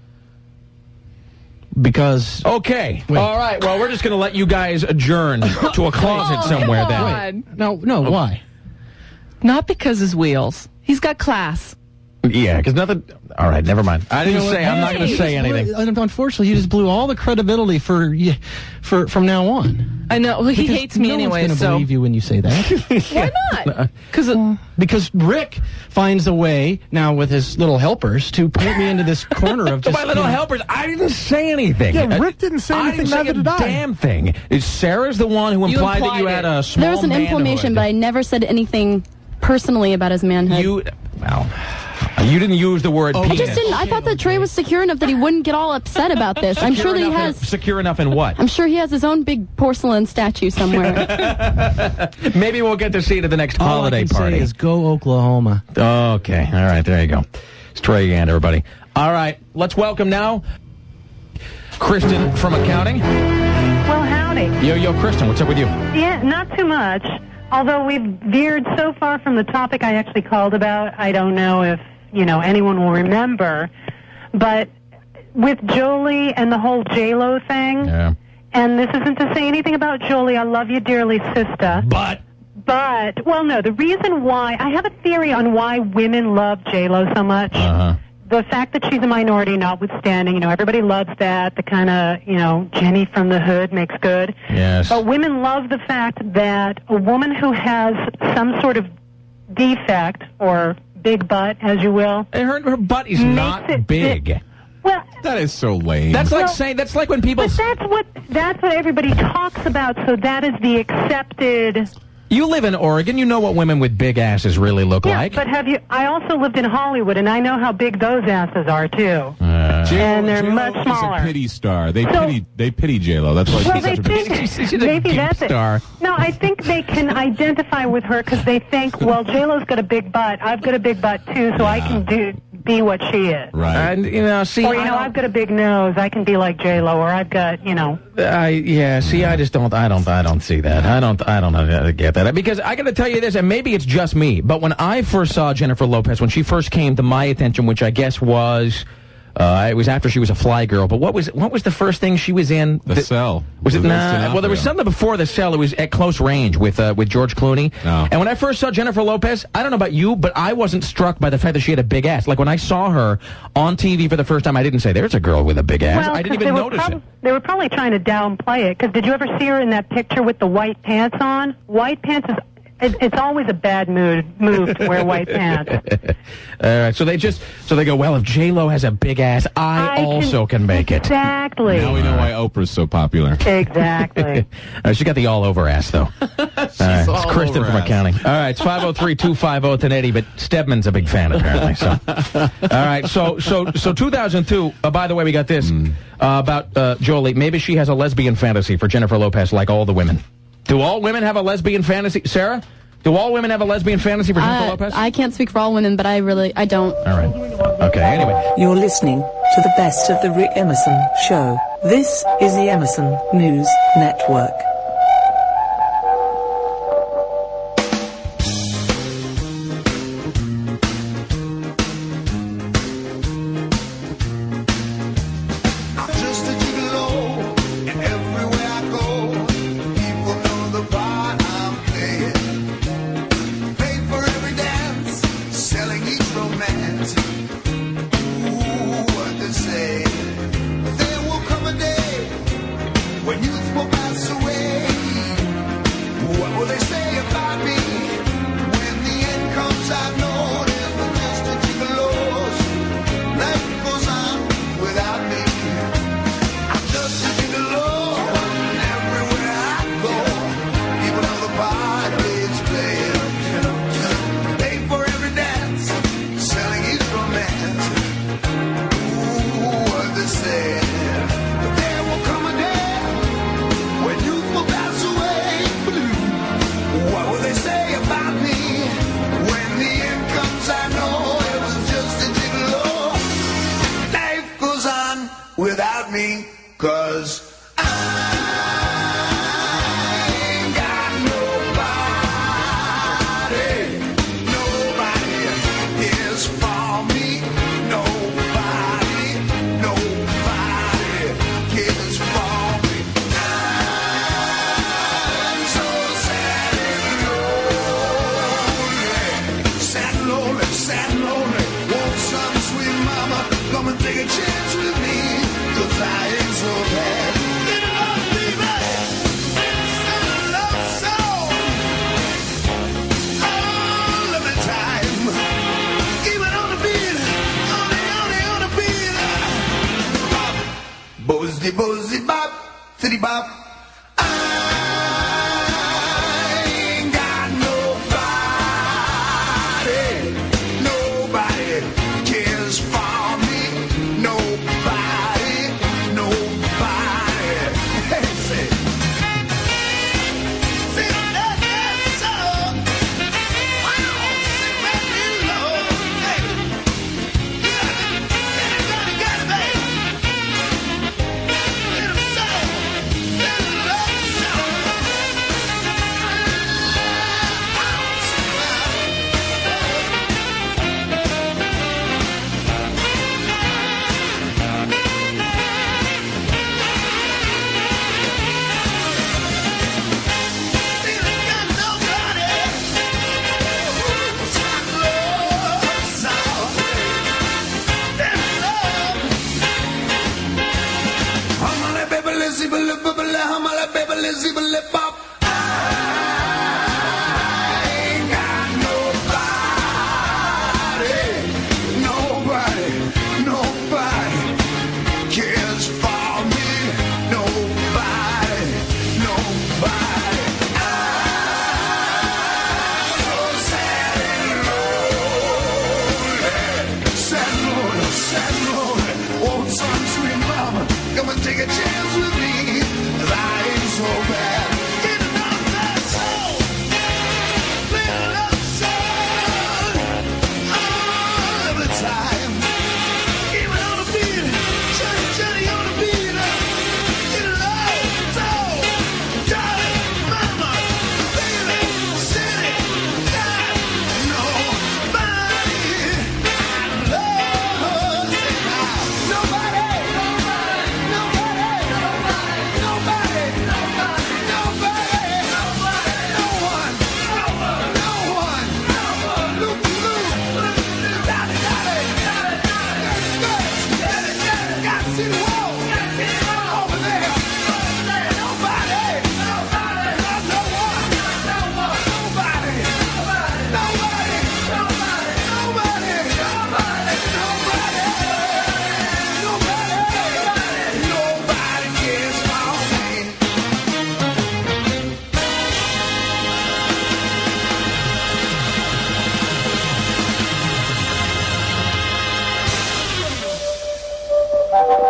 Because Okay. Wait. All right. Well, we're just going to let you guys adjourn to a closet Oh, somewhere come then. on. no, no, why? Not because his wheels. He's got class. Yeah, because nothing. All right. Never mind. I didn't You know say. what? I'm not going to Hey, say you just anything. blew- Unfortunately, you just blew all the credibility for y- for from now on. I know. Well, he Because hates me no anyway, one's so. gonna believe you when you say that. Why not? Because Because Rick finds a way now with his little helpers to paint me into this corner of just My little you know, helpers. I didn't say anything. Yeah, Rick didn't say I anything, didn't say neither a did I. damn thing. Is Sarah's the one who You implied, that implied you had it. a small There was an inflammation, but I never said anything personally about his manhood. You, well, you didn't use the word I penis. just didn't. I thought that Trey was secure enough that he wouldn't get all upset about this. I'm Secure sure that he enough in- has. secure enough in what? I'm sure he has his own big porcelain statue somewhere. Maybe we'll get to see it at the next all I holiday can say party. is go Oklahoma. Okay, all right, there you go. It's Trey and everybody. All right, let's welcome now Kristen from accounting. Well, howdy. Yo, yo, Kristen, what's up with you? Yeah, not too much. Although we've veered so far from the topic I actually called about, I don't know if, you know, anyone will remember. But with Jolie and the whole J-Lo thing, Yeah. and this isn't to say anything about Jolie, I love you dearly, sister. But? But, well, no, the reason why, I have a theory on why women love J-Lo so much. Uh-huh. The fact that she's a minority notwithstanding, you know, everybody loves that. The kind of, you know, Jenny from the hood makes good. Yes. But women love the fact that a woman who has some sort of defect, or big butt, as you will. And her, her butt is makes not it- big. Well, that is so lame. That's like Well, saying that's like when people. But that's what that's what everybody talks about. So that is the accepted. You live in Oregon. You know what women with big asses really look Yeah, like. but have you? I also lived in Hollywood, and I know how big those asses are too. Uh, and they're J-Lo much is smaller. a pity star. They So- pity they pity J Lo. That's why Well, she's they such a big think star. maybe that's star. it. No, I think they can identify with her because they think, well, J Lo's got a big butt. I've got a big butt too, so I can do be what she is. Right. And you know, see, or you I know, don't- I've got a big nose. I can be like J Lo, or I've got, you know. I yeah. See, I just don't. I don't. I don't see that. I don't. I don't know how to get that because I got to tell you this, and maybe it's just me, but when I first saw Jennifer Lopez, when she first came to my attention, which I guess was. Uh, it was after she was a fly girl, but what was what was the first thing she was in? The Cell. Was it? With Nah, Vincent well, there was D'Onofrio. something before The Cell. It was At Close Range with uh, with George Clooney. No. And when I first saw Jennifer Lopez, I don't know about you, but I wasn't struck by the fact that she had a big ass. Like when I saw her on T V for the first time, I didn't say, "There's a girl with a big ass." Well, I didn't 'cause even they were notice prob- it. They were probably trying to downplay it. Because did you ever see her in that picture with the white pants on? White pants is. It, it's always a bad mood move to wear white pants. All right, so they just so they go, well, if J Lo has a big ass, I, I can- also can, make it. Exactly. Now we know why Oprah's so popular. Exactly. Uh, she got the all over ass though. All right, it's all Kristen over from ass. accounting. All right, it's five oh three, two five oh, ten eighty, but Stedman's a big fan apparently. So, all right, so so so two thousand two. Uh, by the way, we got this uh, about uh, Jolie. Maybe she has a lesbian fantasy for Jennifer Lopez, like all the women. Do all women have a lesbian fantasy, Sarah? Do all women have a lesbian fantasy for Jennifer Uh, Lopez? I can't speak for all women, but I really, I don't. All right. Okay, anyway. You're listening to the best of the Rick Emerson Show. This is the Emerson News Network. I'm just a gigolo, and everywhere I go, people know the part I'm playing. Paid for every dance, selling each romance. Ooh, what they say. There will come a day when youth will pass away. What will they say about me when the end comes? I've known it, but just a gigolo's life goes on without me. I'm just a gigolo, and everywhere I go, people know the part it's playing. Paid for every dance, selling each romance. Ooh, what they say. But there will come a day when youth will pass away. What will they say about me when the end comes? I know it was just a gigolo. Life goes on without me, 'cause I ain't got nobody. Nobody is for me. Nobody, nobody cares for me. I'm so sad and lonely. Sad and lonely, sad and lonely. Want some sweet mama, come and take a chance with me, 'cause I ain't so bad. Get it up, baby. It's a love song. All of the time. Even on the beat, on the, on the, on the beat. Bop, boozy, boozy, bop, city bop. I ain't got nobody. Nobody cares for me. Nobody, nobody. Hey, say. Say that, that song. Wow, say that in love. Hey. Got it, got it, got it, baby. Little song, little love song. Nobody, nobody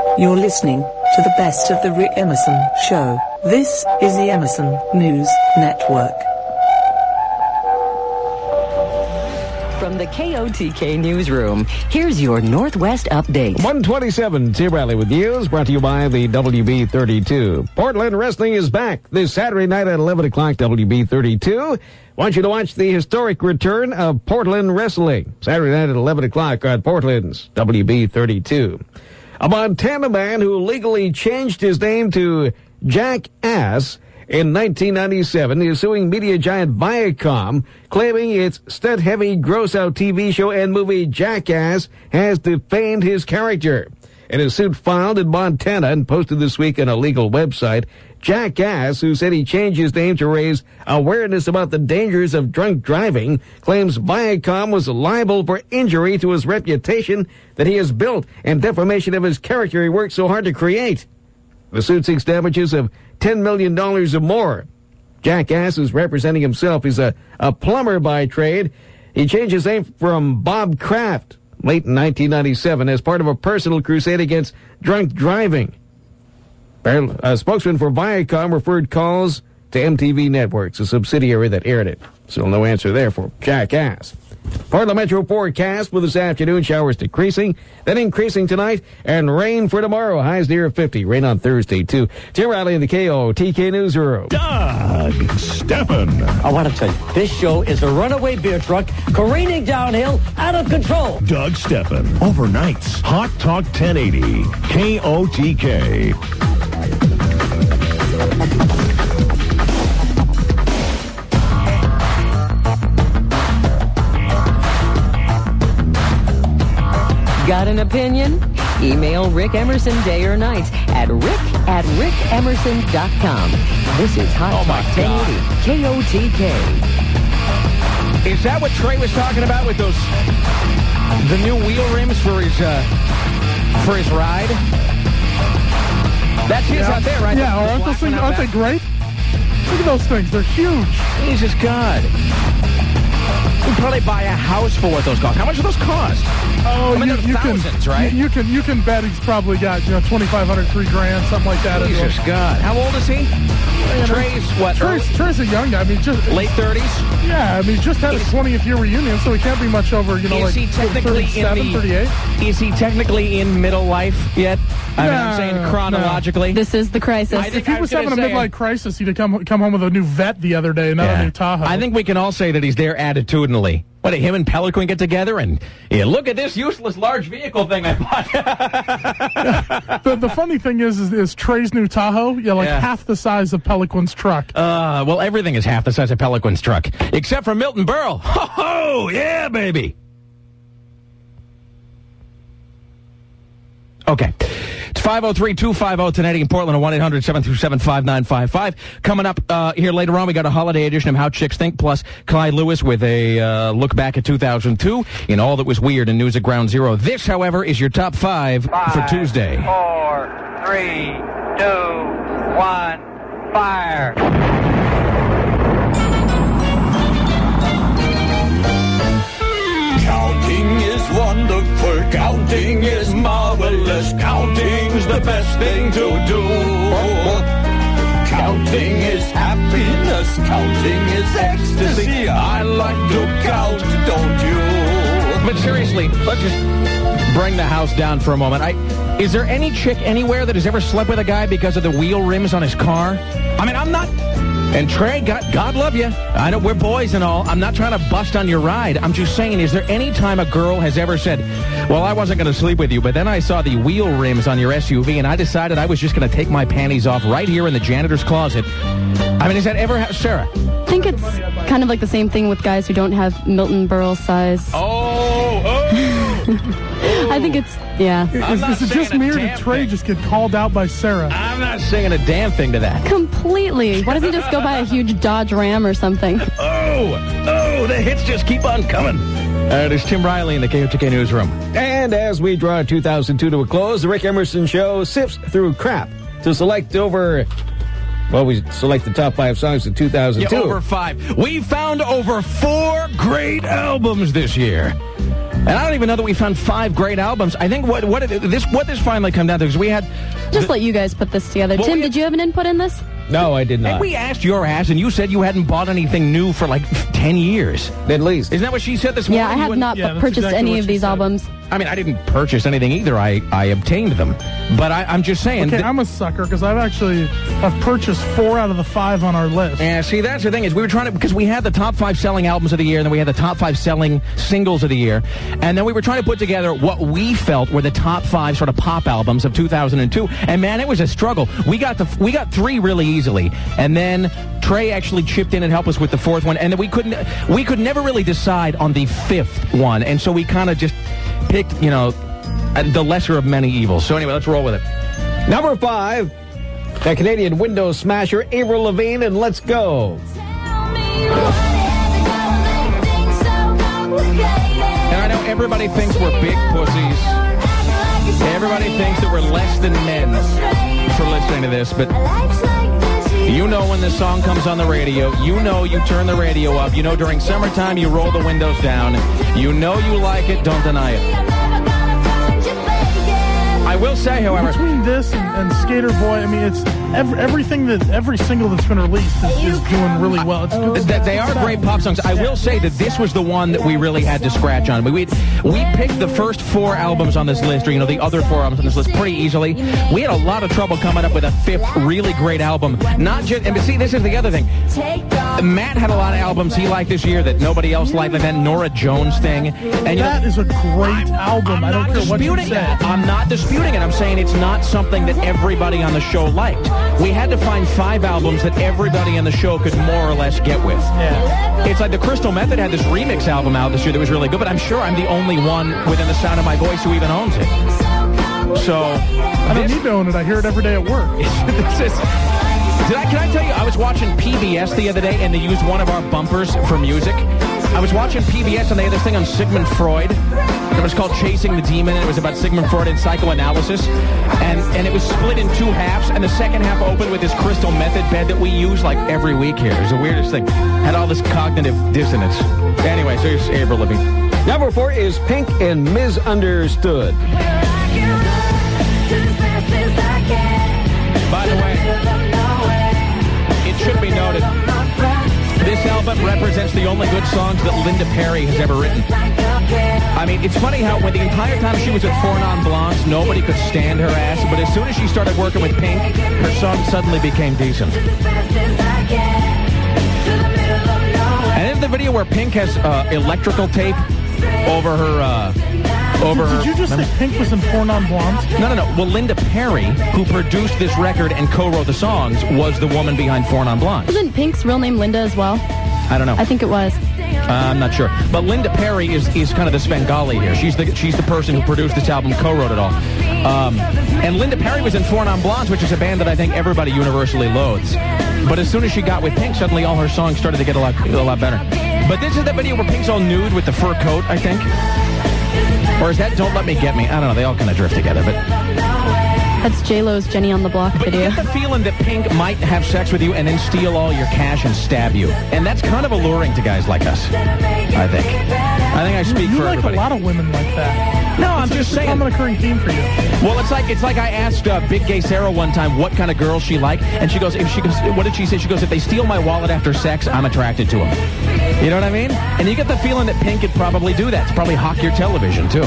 You're listening to the best of the Rick Emerson Show. This is the Emerson News Network. From the K O T K newsroom, here's your Northwest update. one twenty-seven, Tim Riley with news, brought to you by the W B thirty-two. Portland Wrestling is back this Saturday night at eleven o'clock, W B thirty-two. Want you to watch the historic return of Portland Wrestling. Saturday night at eleven o'clock on Portland's W B thirty-two. A Montana man who legally changed his name to Jackass in nineteen ninety-seven is suing media giant Viacom, claiming its stunt-heavy gross-out T V show and movie Jackass has defamed his character. In a suit filed in Montana and posted this week on a legal website, Jackass, who said he changed his name to raise awareness about the dangers of drunk driving, claims Viacom was liable for injury to his reputation that he has built and defamation of his character he worked so hard to create. The suit seeks damages of ten million dollars or more. Jackass is representing himself. He's a, a plumber by trade. He changed his name from Bob Kraft late in nineteen ninety-seven as part of a personal crusade against drunk driving. A spokesman for Viacom referred calls to M T V Networks, a subsidiary that aired it. Still no answer there for Jackass. Portland Metro forecast with this afternoon, showers decreasing, then increasing tonight, and rain for tomorrow. Highs near fifty. Rain on Thursday, too. Tim Riley in the K O T K Newsroom. Doug Steffen. I want to tell you, this show is a runaway beer truck careening downhill out of control. Doug Steffen. Overnights. Hot Talk ten eighty. K O T K. Got an opinion? Email Rick Emerson day or night at rick at rick emerson dot com. This is Hot Oh, my Talk ten eighty K O T K. Is that what Trey was talking about with those, the new wheel rims for his, uh, for his ride? That's his Yeah. out there, right? Yeah, The- the aren't black those things, one out aren't they back? great? Look at those things. They're huge. Jesus God. You'd probably buy a house for what those cost. How much do those cost? Oh, I mean, you, they're you thousands, can, right? You, you can you can bet he's probably got you know twenty-five hundred, three grand, something like that. Jesus God. How old is he? Trey's what? Trey's, Trey's a young guy. I mean, just late thirties. Yeah, I mean, he just had his twentieth year reunion, so he can't be much over. You know, Is like he technically in thirty-seven, the? thirty-eight. Is he technically in middle life yet? I mean, I'm No, saying no. chronologically. This is the crisis. I think If he I was gonna having a say- midlife crisis, he'd have come come home with a new Vet the other day, not Yeah. a new Tahoe. I think we can all say that he's there attitudinally. What, did him and Pelican get together and, yeah, look at this useless large vehicle thing I bought. the, the funny thing is, is, is Trey's new Tahoe, yeah, like Yeah. half the size of Pelican's truck. Uh, well, everything is half the size of Pelican's truck, except for Milton Berle. Ho, ho, yeah, baby. Okay. It's five oh three, two five oh, ten eighty in Portland, and one eight hundred, seven two seven, five nine five five. Coming up uh, here later on, we got a holiday edition of How Chicks Think, plus Clyde Lewis with a uh, look back at two thousand two in all that was weird in news at Ground Zero. This, however, is your top five, Five, for Tuesday. Four, three, two, one, fire. Counting is wonderful, counting is marvelous, counting's the best thing to do. Counting is happiness, counting is ecstasy. I like to count, don't you? But seriously, let's just bring the house down for a moment. I, is there any chick anywhere that has ever slept with a guy because of the wheel rims on his car? I mean, I'm not... And Trey, God, God love you. I know we're boys and all. I'm not trying to bust on your ride. I'm just saying, is there any time a girl has ever said, well, I wasn't going to sleep with you, but then I saw the wheel rims on your S U V, and I decided I was just going to take my panties off right here in the janitor's closet. I mean, has that ever happened? Sarah? I think it's kind of like the same thing with guys who don't have Milton Berle size. Oh, oh. I think it's, yeah. Is, is it just me or did Trey just get called out by Sarah? I'm not saying a damn thing to that. Completely. Why doesn't he just go buy a huge Dodge Ram or something? Oh, oh, the hits just keep on coming. Uh, there's Tim Riley in the K O T K Newsroom. And as we draw two thousand two to a close, the Rick Emerson Show sifts through crap to select over... Well, we select the top five songs of two thousand two. Yeah, over five. We found over four great albums this year. And I don't even know that we found five great albums. I think what what it, this what this finally come down to is we had Just let you guys put this together. Well, Tim, we- did you have an input in this? No, I did And not. we asked your ass, and you said you hadn't bought anything new for like ten years. At least. Isn't that what she said this morning? Yeah, I You have wouldn't- not Yeah, that's purchased exactly any what of she these said. albums. I mean, I didn't purchase anything either. I, I obtained them. But I, I'm just saying. Okay, that- I'm a sucker because I've actually I've purchased four out of the five on our list. Yeah, see, that's the thing is we were trying to, because we had the top five selling albums of the year, and then we had the top five selling singles of the year, and then we were trying to put together what we felt were the top five sort of pop albums of two thousand two, and man, it was a struggle. We got the we got three really easily, and then Trey actually chipped in and helped us with the fourth one, and then we couldn't we could never really decide on the fifth one, and so we kind of just picked, you know, the lesser of many evils. So anyway, let's roll with it. Number five, the Canadian window smasher Avril Lavigne, and Let's Go. And I know everybody thinks we're big pussies. Everybody thinks that we're less than men for listening to this, but you know when the song comes on the radio, you know you turn the radio up, you know during summertime you roll the windows down, you know you like it, don't deny it. I will say, however, Between this and, and Skater Boy, I mean, it's every, everything that every single that's been released is, is doing really well. It's good. Th- they are great pop songs. I will say that this was the one that we really had to scratch on. We we picked the first four albums on this list, or you know, the other four albums on this list, pretty easily. We had a lot of trouble coming up with a fifth really great album. Not just, and but see, this is the other thing. Matt had a lot of albums he liked this year that nobody else liked, like that Nora Jones thing. And you That know, is a great album. I don't care what you disputing say. that. I'm not disputing it. I'm saying it's not something that everybody on the show liked. We had to find five albums that everybody on the show could more or less get with. Yeah. It's like the Crystal Method had this remix album out this year that was really good, but I'm sure I'm the only one within the sound of my voice who even owns it. So, I don't this- need to own it. I hear it every day at work. this is, did I, can I tell you, I was watching P B S the other day, and they used one of our bumpers for music. I was watching P B S, and they had this thing on Sigmund Freud. It was called Chasing the Demon, and it was about Sigmund Freud and psychoanalysis. And and it was split in two halves, and the second half opened with this Crystal Method bed that we use like every week here. It was the weirdest thing. Had all this cognitive dissonance. Anyway, so here's Avril Lavigne. Number four is Pink and Misunderstood. By the way, it should be noted, this album represents the only good songs that Linda Perry has ever written. I mean, it's funny how when the entire time she was at Four Non Blondes, nobody could stand her ass, but as soon as she started working with Pink, her songs suddenly became decent. And in the video where Pink has uh, electrical tape over her... Uh, over Did her, you just say Pink was in Four Non Blondes? No, no, no. Well, Linda Perry, who produced this record and co-wrote the songs, was the woman behind Four Non Blondes. Wasn't Pink's real name Linda as well? I don't know. I think it was. Uh, I'm not sure. But Linda Perry is, is kind of the Svengali here. She's the she's the person who produced this album, co-wrote it all. Um, and Linda Perry was in Four Non Blondes, which is a band that I think everybody universally loathes. But as soon as she got with Pink, suddenly all her songs started to get a lot a lot better. But this is the video where Pink's all nude with the fur coat, I think. Or is that Don't Let Me Get Me? I don't know. They all kind of drift together. But That's J-Lo's Jenny on the Block But video. you get the feeling that Pink might have sex with you and then steal all your cash and stab you. And that's kind of alluring to guys like us, I think. I think I speak you for like everybody. a lot of women like that. No, I'm It's a- just it's saying. a common occurring theme for you. Well, it's like it's like I asked uh, Big Gay Sarah one time what kind of girl she liked, and she goes, if she goes, what did she say? She goes, if they steal my wallet after sex, I'm attracted to them. You know what I mean? And you get the feeling that Pink could probably do that. It's probably hawk your television too.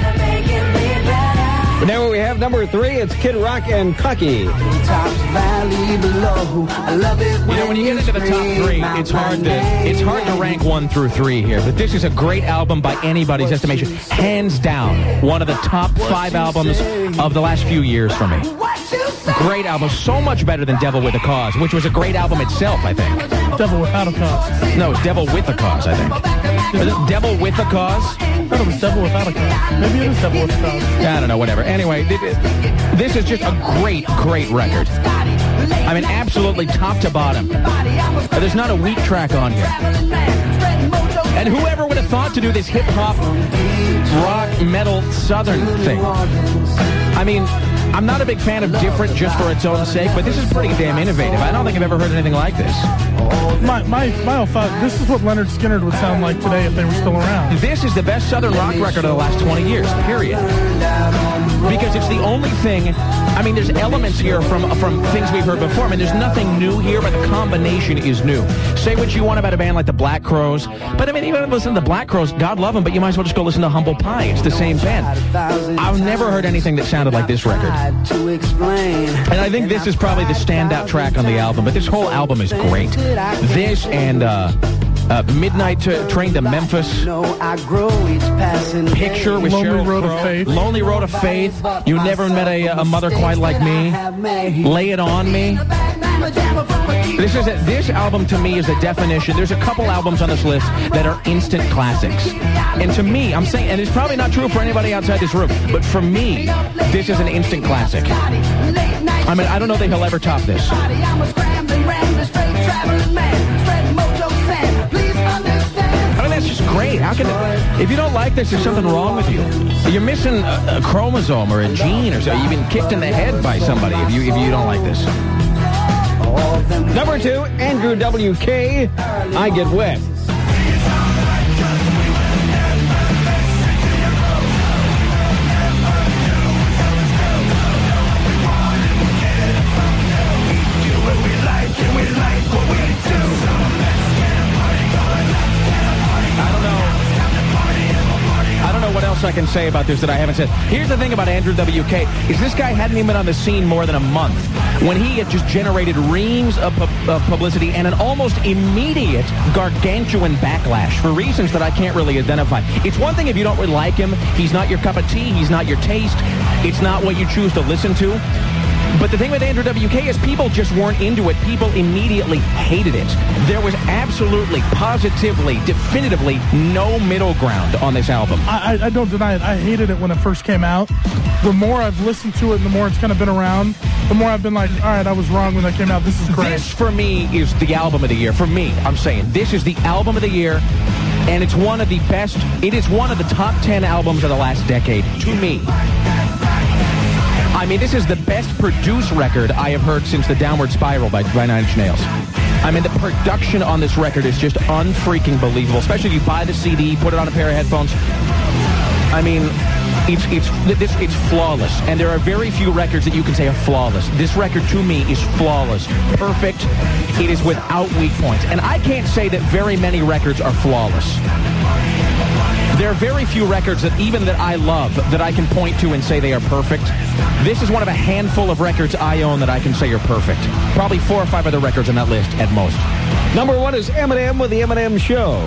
Now we have number three. It's Kid Rock and Cocky. You know, when you get into the top three, it's hard to it's hard to rank one through three here. But this is a great album by anybody's estimation, hands down, one of the top five albums of the last few years for me. Great album, so much better than Devil with a Cause, which was a great album itself, I think. Devil Without a Cause. No, it's Devil with a Cause, I think. Is it Devil with a Cause? I thought it was Devil Without a Cause. Maybe it is Devil with a Cause. I don't know, whatever. Anyway, th- th- this is just a great, great record. I mean, absolutely top to bottom. Uh, There's not a weak track on here. And whoever would have thought to do this hip-hop, rock, metal, southern thing? I mean, I'm not a big fan of different just for its own sake, but this is pretty damn innovative. I don't think I've ever heard anything like this. My, my, my old thought, this is what Leonard Skinner would sound like today if they were still around. This is the best Southern rock record of the last twenty years, period. Because it's the only thing, I mean, there's elements here from from things we've heard before. I mean, there's nothing new here, but the combination is new. Say what you want about a band like the Black Crowes, but I mean, even if you listen to the Black Crowes, God love them, but you might as well just go listen to Humble Pie. It's the same band. I've never heard anything that sounded like this record. And I think this is probably the standout track on the album, but this whole album is great. This and uh, uh, Midnight to Train to Memphis, Picture with Lonely Sheryl Road of Crow, Faith. Lonely Road of Faith, You Never Met a, a Mother Quite Like Me, Lay It On Me. This is a, this album to me is the definition. There's a couple albums on this list that are instant classics. And to me, I'm saying, and it's probably not true for anybody outside this room, but for me, this is an instant classic. I mean, I don't know that he'll ever top this. I mean, that's just great. How can it, if you don't like this, there's something wrong with you. You're missing a, a chromosome or a gene or something. You've been kicked in the head by somebody if you if you don't like this. Number two, Andrew W K, I Get Wet. What else I can say about this that I haven't said. Here's the thing about Andrew W K is this guy hadn't even been on the scene more than a month when he had just generated reams of, pu- of publicity and an almost immediate gargantuan backlash for reasons that I can't really identify. It's one thing if you don't really like him, he's not your cup of tea, he's not your taste, it's not what you choose to listen to. But the thing with Andrew W K is people just weren't into it. People immediately hated it. There was absolutely, positively, definitively no middle ground on this album. I, I, I don't deny it. I hated it when it first came out. The more I've listened to it and the more it's kind of been around, the more I've been like, all right, I was wrong when that came out. This is great. This, for me, is the album of the year. For me, I'm saying, this is the album of the year, and it's one of the best, it is one of the top ten albums of the last decade, to me. I mean, this is the best produced record I have heard since The Downward Spiral by, by Nine Inch Nails. I mean, the production on this record is just unfreaking believable, especially if you buy the C D, put it on a pair of headphones. I mean, it's it's this it's flawless, and there are very few records that you can say are flawless. This record, to me, is flawless, perfect. It is without weak points, and I can't say that very many records are flawless. There are very few records that even that I love that I can point to and say they are perfect. This is one of a handful of records I own that I can say are perfect. Probably four or five other records on that list at most. Number one is Eminem with The Eminem Show.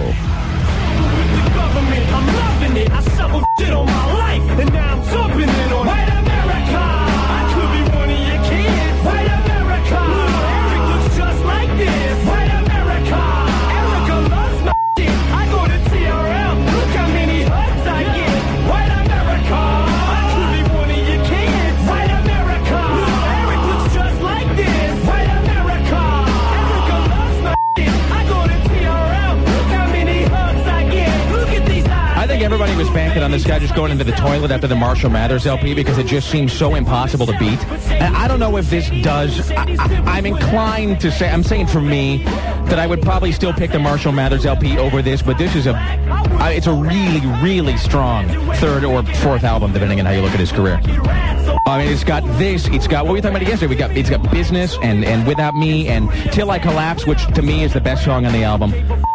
Government, I'm loving it. I suffered shit on my life, and now I'm jumping in on White America. I could be one of your kids. White America. Little Eric looks just like this. White America. Erica loves my shit. I go to T R L. Look how many hugs I get. White America. I could be one of your kids. White America. Little Eric looks just like this. White America. Erica loves my shit. I go to T R L. Look how many hugs I get. Look at these eyes. I think everybody was banking on this guy just going into the toilet after the Marshall Mathers L P because it just seems so impossible to beat. And I don't know if this does. I, I, I'm inclined to say, I'm saying for me, that I would probably still pick the Marshall Mathers L P over this, but this is a, uh, it's a really, really strong third or fourth album, depending on how you look at his career. I mean, it's got this, it's got, what were we talking about yesterday? We got, it's got Business and, and Without Me and Till I Collapse, which to me is the best song on the album.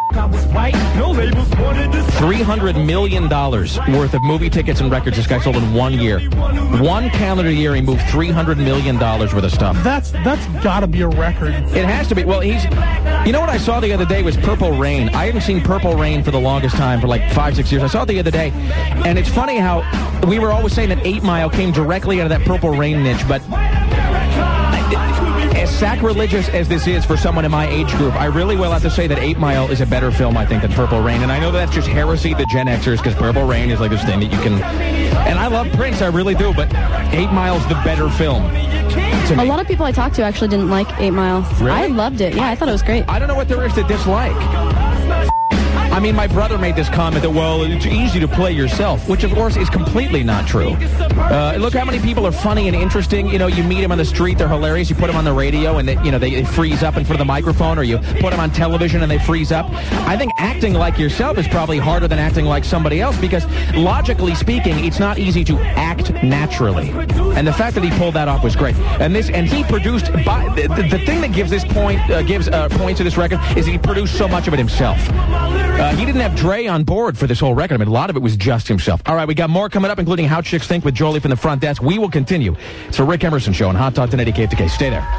three hundred million dollars worth of movie tickets and records this guy sold in one year. One calendar year, he moved three hundred million dollars worth of stuff. That's that's got to be a record. It has to be. Well, he's... You know what I saw the other day was Purple Rain. I hadn't seen Purple Rain for the longest time, for like five, six years. I saw it the other day, and it's funny how we were always saying that eight mile came directly out of that Purple Rain niche, but... As sacrilegious as this is for someone in my age group, I really will have to say that eight mile is a better film, I think, than Purple Rain. And I know that's just heresy to Gen Xers, because Purple Rain is like this thing that you can... And I love Prince, I really do, but eight mile's the better film. A lot of people I talked to actually didn't like eight mile. Really? I loved it. Yeah, I thought it was great. I don't know what there is to dislike. I mean, my brother made this comment that, well, it's easy to play yourself, which, of course, is completely not true. Uh, look how many people are funny and interesting. You know, you meet them on the street, they're hilarious. You put them on the radio, and, they, you know, they, they freeze up in front of the microphone, or you put them on television, and they freeze up. I think acting like yourself is probably harder than acting like somebody else, because, logically speaking, it's not easy to act naturally. And the fact that he pulled that off was great. And this, and he produced, by, the, the thing that gives this point, uh, gives uh, points to this record is he produced so much of it himself. Uh, he didn't have Dre on board for this whole record. I mean, a lot of it was just himself. All right, we got more coming up, including How Chicks Think with Jolie from the front desk. We will continue. It's a Rick Emerson Show on Hot Talk ten eighty K F T K. Stay there.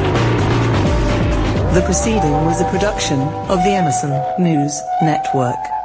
The proceeding was a production of the Emerson News Network.